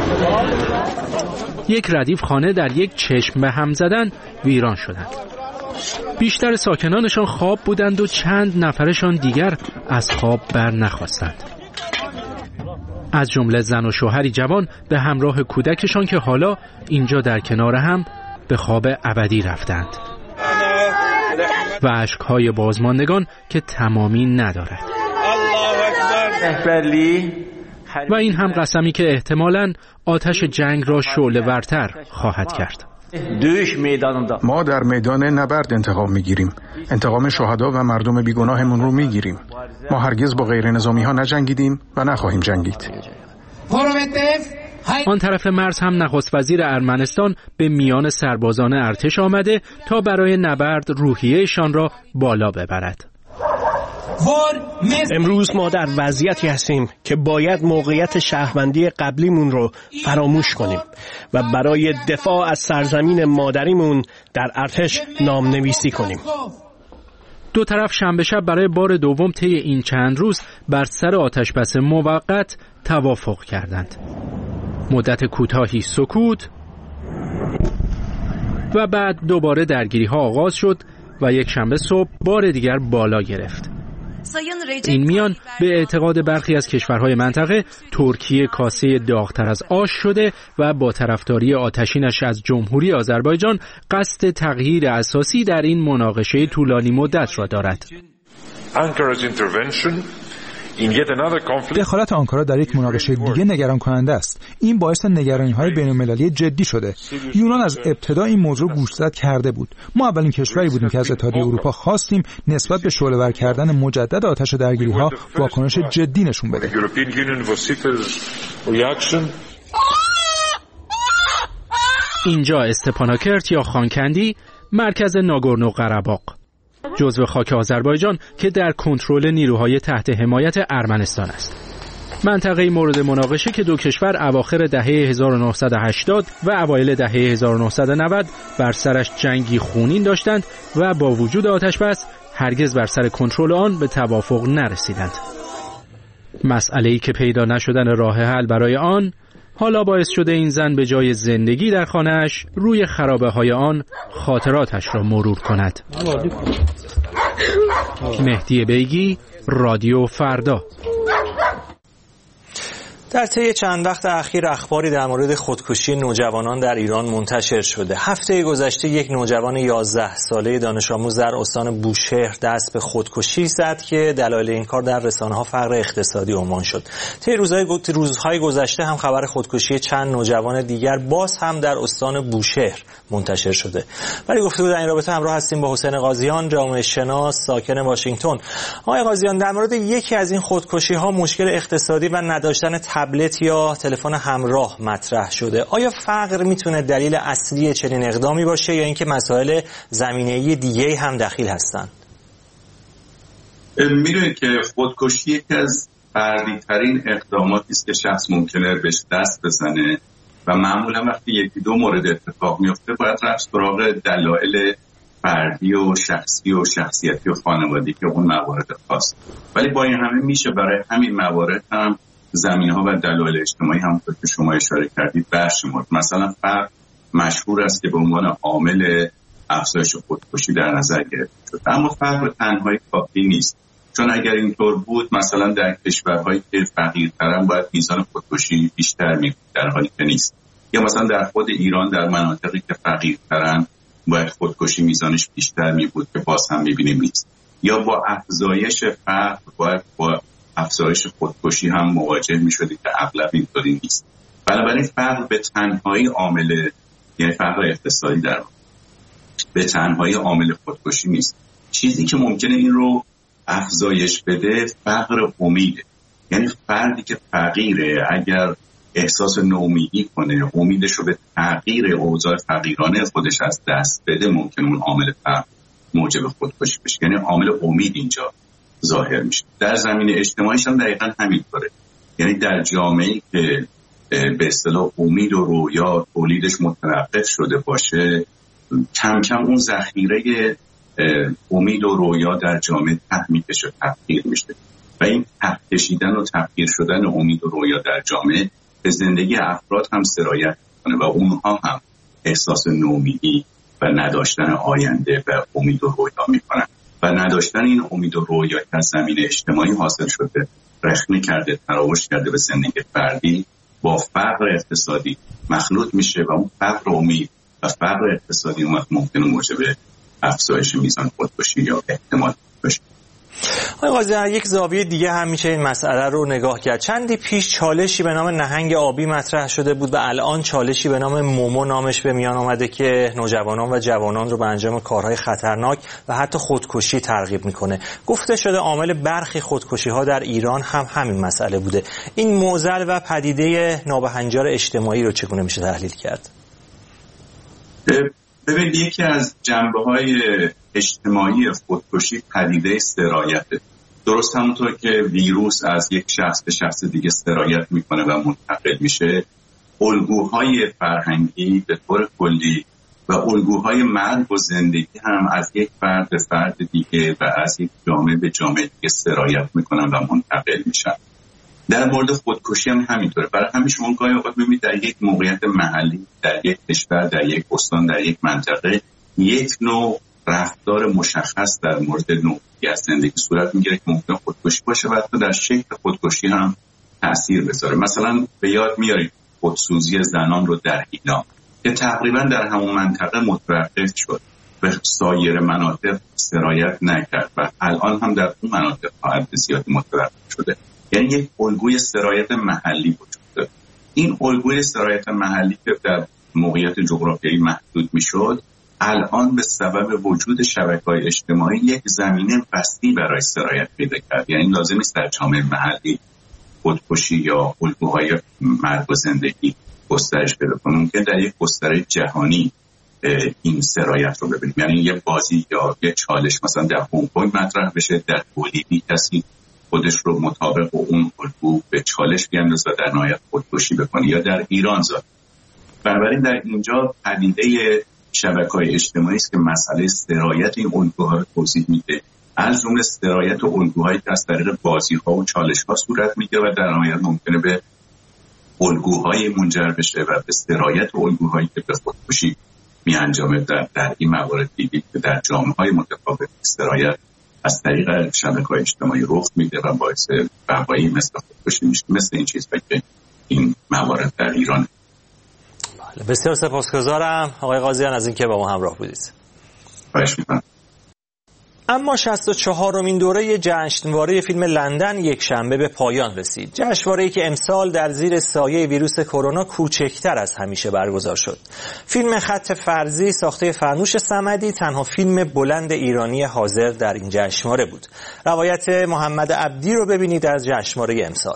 یک ردیف خانه در یک چشم به هم زدن ویران شدند. بیشتر ساکنانشان خواب بودند و چند نفرشان دیگر از خواب بر نخواستند، از جمله زن و شوهری جوان به همراه کودکشان که حالا اینجا در کنار هم به خواب ابدی رفتند و اشک‌های بازماندگان که تمامی ندارد. و این هم قسمی که احتمالاً آتش جنگ را شعله‌ورتر خواهد کرد. ما در میدان نبرد انتقام میگیریم، انتقام شهدا و مردم بیگناهمون رو میگیریم. ما هرگز با غیر نظامی ها نجنگیدیم و نخواهیم جنگید. آن طرف مرز هم نخست وزیر ارمنستان به میان سربازان ارتش آمده تا برای نبرد روحیه‌شان را بالا ببرد. امروز ما در وضعیتی هستیم که باید موقعیت شهروندی قبلیمون رو فراموش کنیم و برای دفاع از سرزمین مادریمون در ارتش نامنویسی کنیم. دو طرف شنبه شب برای بار دوم طی این چند روز بر سر آتشبس موقت توافق کردند. مدت کوتاهی سکوت و بعد دوباره درگیری ها آغاز شد و یک شنبه صبح بار دیگر بالا گرفت. این میان به اعتقاد برخی از کشورهای منطقه ترکیه کاسه داغ‌تر از آش شده و با طرفداری آتشینش از جمهوری آذربایجان قصد تغییر اساسی در این مناقشه طولانی مدت را دارد. دخالت آنکارا در یک مناقشه دیگه نگران کننده است. این باعث نگرانی‌های بین‌المللی جدی شده. یونان از ابتدا این موضوع گوشزد کرده بود. ما اولین کشوری بودیم که از اتحادیه اروپا خواستیم نسبت به شعله‌ور کردن مجدد آتش درگیری‌ها واکنش جدی نشون بده. اینجا استپاناکرت یا خانکندی، مرکز ناگورنو قره‌باغ، جزو خاک آذربایجان که در کنترل نیروهای تحت حمایت ارمنستان است. منطقه مورد مناقشه که دو کشور اواخر دهه 1980 و اوایل دهه 1990 بر سرش جنگی خونین داشتند و با وجود آتشبس هرگز بر سر کنترل آن به توافق نرسیدند. مسئله‌ای که پیدا نشدن راه حل برای آن حالا باعث شده این زن به جای زندگی در خانه‌اش روی خرابه‌های آن خاطراتش را مرور کند. مهدی بیگی، رادیو فردا. در طی چند وقت اخیر اخباری در مورد خودکشی نوجوانان در ایران منتشر شده. هفته گذشته یک نوجوان 11 ساله دانش آموز در استان بوشهر دست به خودکشی زد که دلایل این کار در رسانه‌ها فقر اقتصادی عنوان شد. طی روزهای گذشته هم خبر خودکشی چند نوجوان دیگر باز هم در استان بوشهر منتشر شده. ولی گفتگو در این رابطه همراه هستیم با حسین قاضیان، جامعه شناس ساکن واشنگتن. آقای قاضیان، در مورد یکی از این خودکشی‌ها مشکل اقتصادی و نداشتن تبلت یا تلفن همراه مطرح شده. آیا فقر میتونه دلیل اصلی چنین اقدامی باشه یا اینکه مسائل زمینه‌ای دیگه‌ای هم دخیل هستند؟ میدونید که خودکشی یکی از فردی ترین اقداماتی است که شخص ممکنه بهش دست بزنه و معمولا وقتی یکی دو مورد اتفاق میفته باید رفت سراغ دلایل فردی و شخصی و شخصیتی و خانوادگی که اون موارد خاص. ولی با این همه میشه برای همین موارد هم زمینه‌ها و دلایل اجتماعی هم که شما اشاره کردید برشمرد. مثلا فقر مشهور است که به عنوان عامل افزایش خودکشی در نظر گرفته شد، اما فقر تنهایی کافی نیست، چون اگر اینطور بود مثلا در کشورهایی که فقیرترن باید میزان خودکشی بیشتر می‌بود، در حالی که نیست. یا مثلا در خود ایران در مناطقی که فقیرترن باید خودکشی میزانش بیشتر می بود که باز هم میبینیم نیست. یا با افزایش فقر باید با افزایش خودکشی هم مواجه میشدیم که اغلب اینطوری نیست. بنابراین فقر به تنهایی عامل، یعنی فقر اقتصادی در به تنهایی عامل خودکشی نیست. چیزی که ممکنه این رو افزایش بده فقر امیده. یعنی فردی که فقیره اگر احساس نومیدی کنه، امیدش رو به تغییر اوضاع فقیرانه خودش از دست بده، ممکنه اون عامل فقر موجب خودکشی بشه. یعنی عامل امید اینجا ظاهر میشه. در زمینه اجتماعیش هم دقیقاً همینطوره. یعنی در جامعه‌ای که به اصطلاح امید و رویا تولیدش متوقف شده باشه، کم کم اون ذخیره امید و رویا در جامعه ته میکشه، تفکیر میشه و این ته کشیدن و تفکیر شدن امید و رویا در جامعه به زندگی افراد هم سرایت کنه و اونها هم احساس نومیدی و نداشتن آینده و امید و رویا میکنن و نداشتن این امید و رویا که از زمینه اجتماعی حاصل شده رخنه کرده، تراوش کرده به زندگی فردی، با فقر اقتصادی مخلوط میشه و اون فقر امید و فقر اقتصادی اون وقت ممکنه موجب افزایش میزان خودکشی یا احتمال بشه. آقای قاضی، در یک زاویه دیگه هم میشه این مسئله رو نگاه کرد. چندی پیش چالشی به نام نهنگ آبی مطرح شده بود و الان چالشی به نام مومو نامش به میان آمده که نوجوانان و جوانان رو به انجام کارهای خطرناک و حتی خودکشی ترغیب میکنه. گفته شده عامل برخی خودکشی ها در ایران هم همین مسئله بوده. این معضل و پدیده نابهنجار اجتماعی رو چگونه میشه تحلیل کرد؟ ببینید، یکی از جنبه‌های اجتماعی خودکشی پدیده سرایته. درست همونطور که ویروس از یک شخص به شخص دیگه سرایت میکنه و منتقل میشه، الگوهای فرهنگی به طور کلی و الگوهای مرگ و زندگی هم از یک فرد به فرد دیگه و از یک جامعه به جامعه دیگه سرایت میکنن و منتقل میشن. در مورد خودکشی هم همینطوره. برای همین شما گاهی اوقات می‌بینید در یک موقعیت محلی، در یک کشور، در یک استان، در یک منطقه یک نوع رفتار مشخص در مورد نوعی از زندگی صورت میگیره که ممکن خودکشی باشه و حتی در شکل خودکشی هم تأثیر بذاره. مثلا به یاد میارید خودسوزی زنان رو در ایران که تقریبا در همون منطقه متوقف شد، به سایر مناطق سرایت نکرد و الان هم در اون مناطق حد زیادی متوقف شده. یعنی یک الگوی سرایت محلی وجود داره. این الگوی سرایت محلی که در موقعیت جغرافیایی محدود میشد، الان به سبب وجود شبکه‌های اجتماعی یک زمینه وسیع برای سرایت پیدا کرد. یعنی لازم نیست در جامعه محلی خودکشی یا الگوهای مرگ و زندگی گسترش پیدا کنه. ممکن در یک گستره جهانی این سرایت رو ببینیم. یعنی یک بازی یا یک چالش مثلا در هنگ کنگ مطرح بشه، در بولیوی کسی خودش رو مطابق با اون الگو به چالش بیاندازه و در نهایت خودکشی بکنه، یا در ایران زاد. بنابراین در اینجا پدیده شبکه‌های اجتماعی است که مسئله سرایت این الگوها رو توضیح میده، از جمله سرایت الگوهایی که از طریق بازی‌ها و چالش‌ها صورت میگیره و در نهایت ممکنه به الگوهای منجر بشه و به سرایت الگوهایی که به خودکشی میانجامه. در این موارد دیدید که در جامعه‌های متفاوت سرایت از طریق شبکه‌های اجتماعی رخ میده و باعث وقایعی مثل خودکشی میشه، مثل این چیزا که این موارد در ایران. بسیار سپاسگزارم آقای قاضیان از اینکه با ما همراه بودید. خواهش می‌کنم. اما 64مین دوره جشنواره فیلم لندن یک شنبه به پایان رسید. جشنواره‌ای که امسال در زیر سایه ویروس کرونا کوچکتر از همیشه برگزار شد. فیلم خط فرضی ساخته فرنوش صمدی تنها فیلم بلند ایرانی حاضر در این جشنواره بود. روایت محمد عبدی رو ببینید از جشنواره امسال.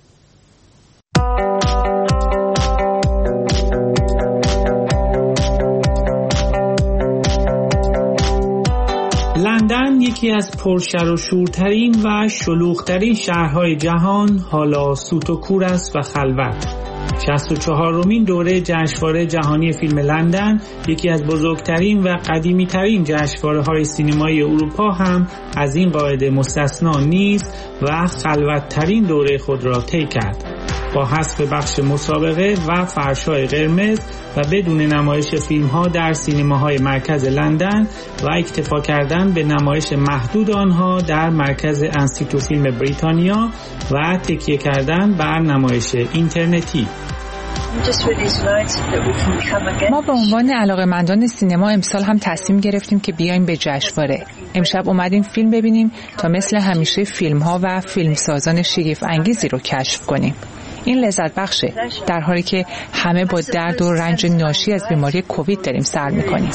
لندن یکی از پرشر و شورترین و شلوغترین شهرهای جهان حالا سوت و کور است و خلوت. 64مین دوره جشنواره جهانی فیلم لندن، یکی از بزرگترین و قدیمی‌ترین جشنواره‌های سینمایی اروپا، هم از این قاعده مستثنا نیست و خلوت‌ترین دوره خود را طی کرد. با حذف بخش مسابقه و فرش‌های قرمز و بدون نمایش فیلم‌ها در سینماهای مرکز لندن و اکتفا کردن به نمایش محدود آنها در مرکز انستیتو فیلم بریتانیا و تکیه کردن بر نمایش اینترنتی. ما به عنوان علاقه‌مندان سینما امسال هم تصمیم گرفتیم که بیایم به جشنواره. امشب اومدیم فیلم ببینیم تا مثل همیشه فیلم‌ها و فیلمسازان شگفت انگیزی رو کشف کنیم. این لذت بخشه در حالی که همه با درد و رنج ناشی از بیماری کووید داریم سر می‌کنیم.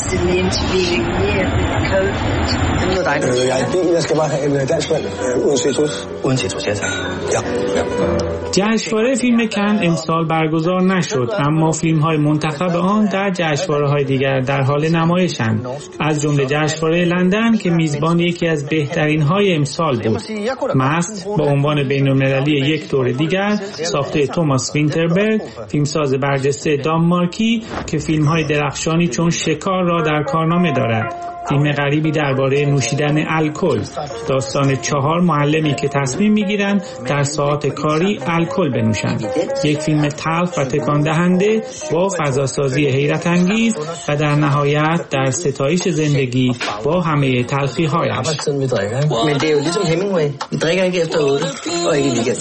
جشنواره فیلم کن امسال برگزار نشد، اما فیلم‌های منتخب آن در جشنواره‌های دیگر در حال نمایشند، از جمله جشنواره لندن که میزبان یکی از بهترین‌های امسال بود. مست با عنوان بین‌المللی یک دور دیگر ساخته توماس وینتربرگ، فیلمساز برجسته دانمارکی که فیلم‌های درخشانی چون شکار را در کارنامه دارد. فیلم غریبی درباره نوشیدن الکل، داستان 4 معلمی که تصمیم میگیرند در ساعات کاری الکل بنوشند. یک فیلم تلخ و تکان دهنده با فضاسازی حیرت انگیز و در نهایت در ستایش زندگی با همه تلخی‌هایش. Men det er jo ligesom Hemingway. Vi drikker ikke efter 8 og ikke i weekend.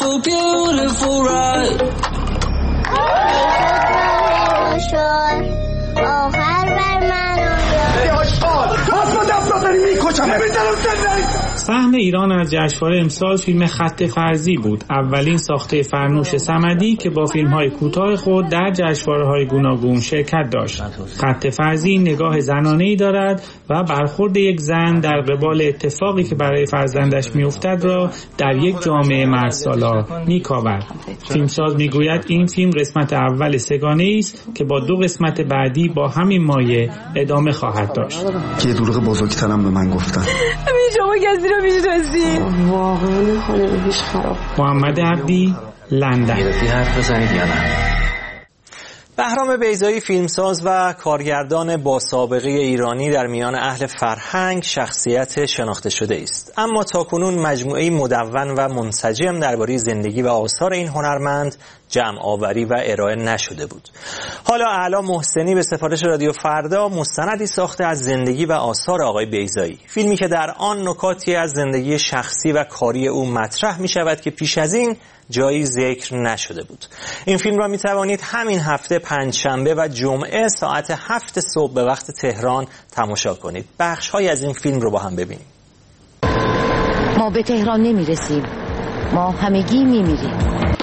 سهم ایران از جشنواره امسال فیلم خط فرضی بود، اولین ساخته فرنوش صمدی که با فیلم‌های کوتاه خود در جشنواره‌های گوناگون شرکت داشت. خط فرضی نگاه زنانه‌ای دارد و برخورد یک زن در قبال اتفاقی که برای فرزندش می‌افتد را در یک جامعه مردسالار می‌کاود. فیلمساز می‌گوید این فیلم قسمت اول سه‌گانه‌ای است که با 2 قسمت بعدی با همین مایه ادامه خواهد داشت. یه دروغ بزرگترم به من گفتن. شما کسی رو میشناسی؟ واقعا حال بهش خراب. محمد عبدی، لندن. حرف بزنید یا نه؟ بهرام بیضایی فیلمساز و کارگردان با سابقه ایرانی در میان اهل فرهنگ شخصیت شناخته شده است، اما تاکنون مجموعه‌ای مدون و منسجم درباره زندگی و آثار این هنرمند جمع آوری و ارائه نشده بود. حالا اعلی محسنی به سفارش رادیو فردا مستندی ساخته از زندگی و آثار آقای بیضایی، فیلمی که در آن نکاتی از زندگی شخصی و کاری او مطرح می شود که پیش از این جایی ذکر نشده بود. این فیلم را می توانید همین هفته پنجشنبه و جمعه ساعت 7 صبح به وقت تهران تماشا کنید. بخش‌هایی از این فیلم رو با هم ببینیم. ما به تهران نمی رسیم، ما همگی می میریم.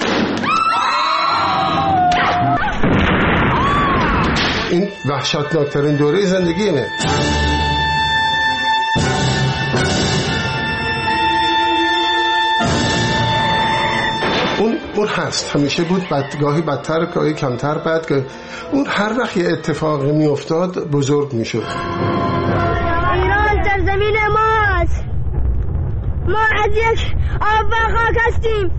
این وحشتناکترین دوره زندگیمه. اون هست، همیشه بود، گاهی بدتر، گاهی کمتر بد، اون هر وقت یه اتفاقی می افتاد بزرگ می شد. ایران سرزمین ماست، ما از یک آب و خاک هستیم.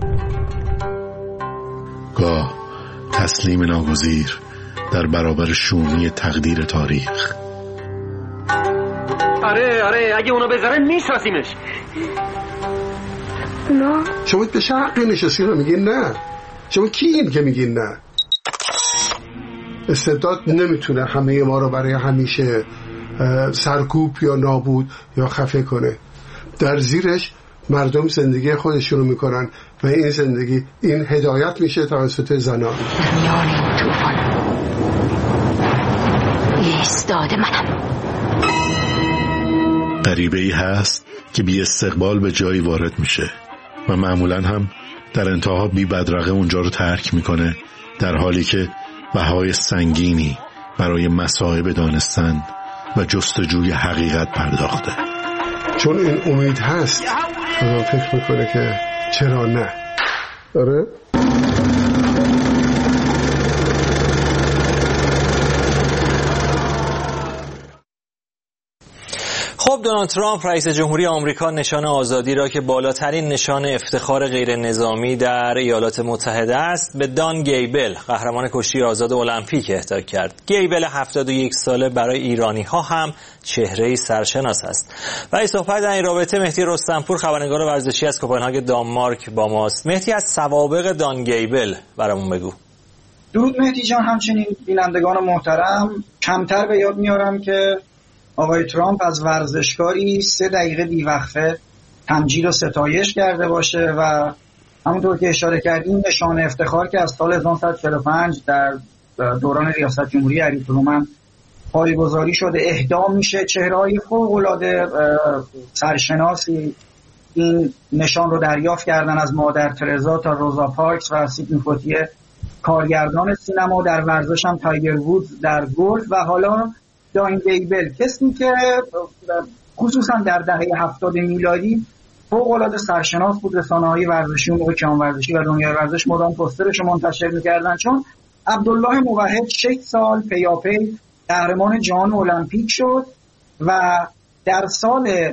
گاه تسلیم ناگزیر در برابر شومی تقدیر تاریخ. آره اگه اونا بذارن میشناسیمش. نه شما به حقی نشستی رو میگین نه. شما کیین که میگین نه؟ استبداد نمیتونه همه ما رو برای همیشه سرکوب یا نابود یا خفه کنه. در زیرش مردم زندگی خودشونو میکنن و این زندگی، این هدایت میشه توسط زنان. میان این طوفان ایستاده منم. غریبه‌ای هست که بی استقبال به جایی وارد میشه و معمولا هم در انتها بی بدرقه اونجا رو ترک میکنه، در حالی که بهای سنگینی برای مصائب دانستن و جستجوی حقیقت پرداخته. چون این امید هست آدم فکر میکنه که چرا نه. آره؟ خب دونالد ترامپ رئیس جمهوری آمریکا نشان آزادی را که بالاترین نشان افتخار غیر نظامی در ایالات متحده است به دان گیبل، قهرمان کشتی آزاد المپیک، اهدا کرد. گیبل 71 ساله برای ایرانی ها هم چهره‌ای سرشناس است. برای صحبت در این رابطه مهدی رستمپور، خبرنگار ورزشی از کوپنهاگ دانمارک با ماست. مهدی، از سوابق دان گیبل برامون بگو. درود مهدی جان، همچنین بینندگان محترم. کمتر به یاد میارم که آقای ترامپ از ورزشکاری 3 دقیقه بیوقفه تمجید و ستایش کرده باشه و همونطور که اشاره کردیم نشان افتخار که از سال 1945 در دوران ریاست جمهوری علی ترومن پایه‌گذاری شده، اهدا میشه. چهره‌های فوق‌العاده سرشناسی این نشان رو دریافت کردن، از مادر ترزا تا روزا پارکس و سیدنی پوتیه کارگردان سینما، در ورزش هم تایگر وودز در گلف و حالا داین گیبل، کسی که خصوصا در دهه 70 میلادی فوق‌العاده سرشناس بود. رسانه‌های ورزشی و کیان ورزشی و دنیای ورزش مدام پوسترش رو منتشر می‌کردن، چون عبدالله موحد 6 سال پیاپی قهرمان جهان المپیک شد و در سال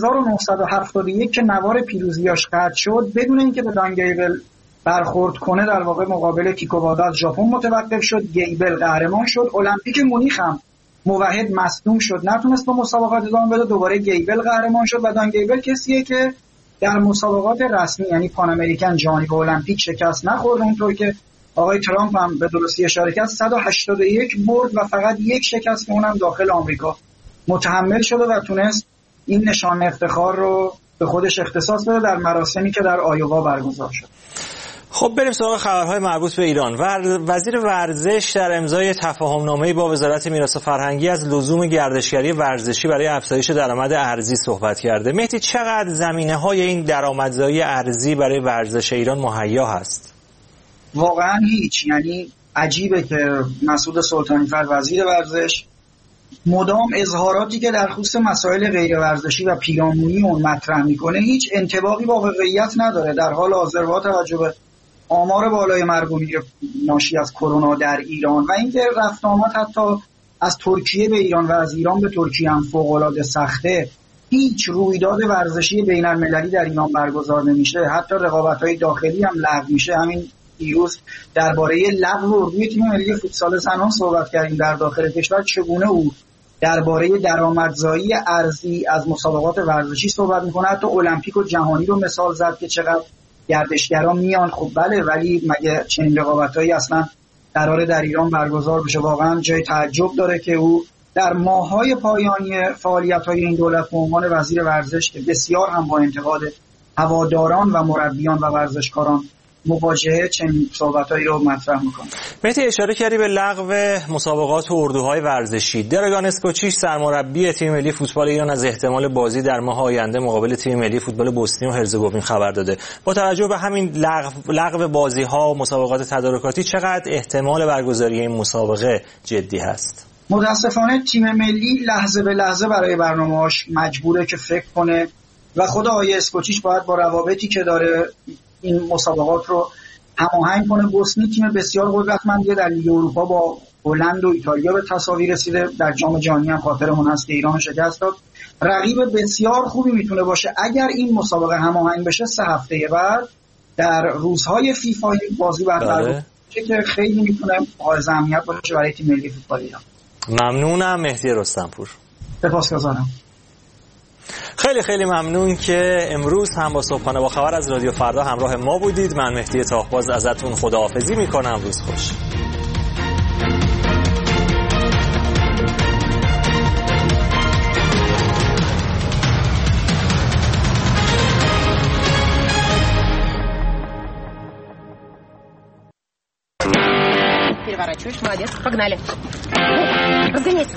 1971 که نوار پیروزیاش قطع شد، بدون اینکه به دان گیبل برخورد کنه، در واقع مقابل کیکو وادا از ژاپن متوقف شد. گیبل قهرمان شد. المپیک مونیخ هم موحد مصدوم شد، نتونست به مسابقات ادامه بده، دوباره گیبل قهرمان شد و دان گیبل کسیه که در مسابقات رسمی یعنی پان امریکن، جهانی و المپیک شکست نخورد. اونطور که آقای ترامپ هم به درستی اشاره کرد 181 برد و فقط یک شکست که اونم داخل آمریکا متحمل شده و تونست این نشان افتخار رو به خودش اختصاص بده در مراسمی که در آیووا برگزار شد. خب بریم سراغ خبرهای مربوط به ایران. وزیر ورزش در امضای تفاهمنامه‌ای با وزارت میراث فرهنگی از لزوم گردشگری ورزشی برای افزایش درآمد ارزی صحبت کرده. مهدی، چقدر زمینه‌های این درآمدزایی ارزی برای ورزش ایران مهیا هست؟ واقعا هیچ. یعنی عجیبه که مسعود سلطانی‌فر وزیر ورزش مدام اظهاراتی که در خصوص مسائل غیر ورزشی و پیرامونی اون مطرح میکنه هیچ انطباقی با واقعیت نداره. در حال حاضر با توجه به آمار بالای مرگومیر ناشی از کرونا در ایران و اینکه رفت آمد حتی از ترکیه به ایران و از ایران به ترکیه هم فوق‌العاده سخته، هیچ رویداد ورزشی بین‌المللی در ایران برگزار نمیشه، حتی رقابت‌های داخلی هم لغو میشه. همین دیروز درباره لغو اردوی تیم ملی فوتسال زنان صحبت کردیم در داخل کشور، چگونه او درباره درآمدزایی ارزی از مسابقات ورزشی صحبت میکنه. حتی المپیک و جهانی رو مثال زد که چقدر گردشگران میان. خب بله، ولی مگه چنین رقابتایی اصلا قراره در ایران برگزار بشه؟ واقعا جای تعجب داره که او در ماه‌های پایانی فعالیت‌های این دولت به عنوان وزیر ورزش که بسیار هم با انتقاد هواداران و مربیان و ورزشکاران مواجهه چنین صحبتایی رو مطرح میکنه. مهدی، اشاره کردی به لغو مسابقات و اردوهای ورزشی. دراگان اسکوچیچ سرمربی تیم ملی فوتبال ایران از احتمال بازی در ماه آینده مقابل تیم ملی فوتبال بوسنی و هرزگوین خبر داده. با توجه به همین لغو بازی‌ها و مسابقات تدارکاتی، چقدر احتمال برگزاری این مسابقه جدی هست؟ متاسفانه تیم ملی لحظه به لحظه برای برنامه‌اش مجبوره که فکر کنه و خود آقای اسکوچیچ باید با روابطی که داره این مسابقات رو هماهنگ کنه. بوسنی تیم بسیار قدرتمندیه، در لیگ اروپا با هلند و ایتالیا به تساوی رسیده، در جام جهانی هم خاطرمون هست که ایران شکست داد. رقیب بسیار خوبی میتونه باشه. اگر این مسابقه هماهنگ بشه 3 هفته بعد در روزهای فیفا بازی برگزار بشه که خیلی میتونه حائز اهمیت باشه برای تیم ملی فوتبال ایران. ممنونم مهدی رستمپور. سپاسگزارم. خیلی خیلی ممنون که امروز هم با صبحانه با خبر از رادیو فردا همراه ما بودید. من مهدی طاهباز ازتون خداحافظی میکنم. روز خوش. Переворачиваешь, молодец, погнали. Разгоняйся.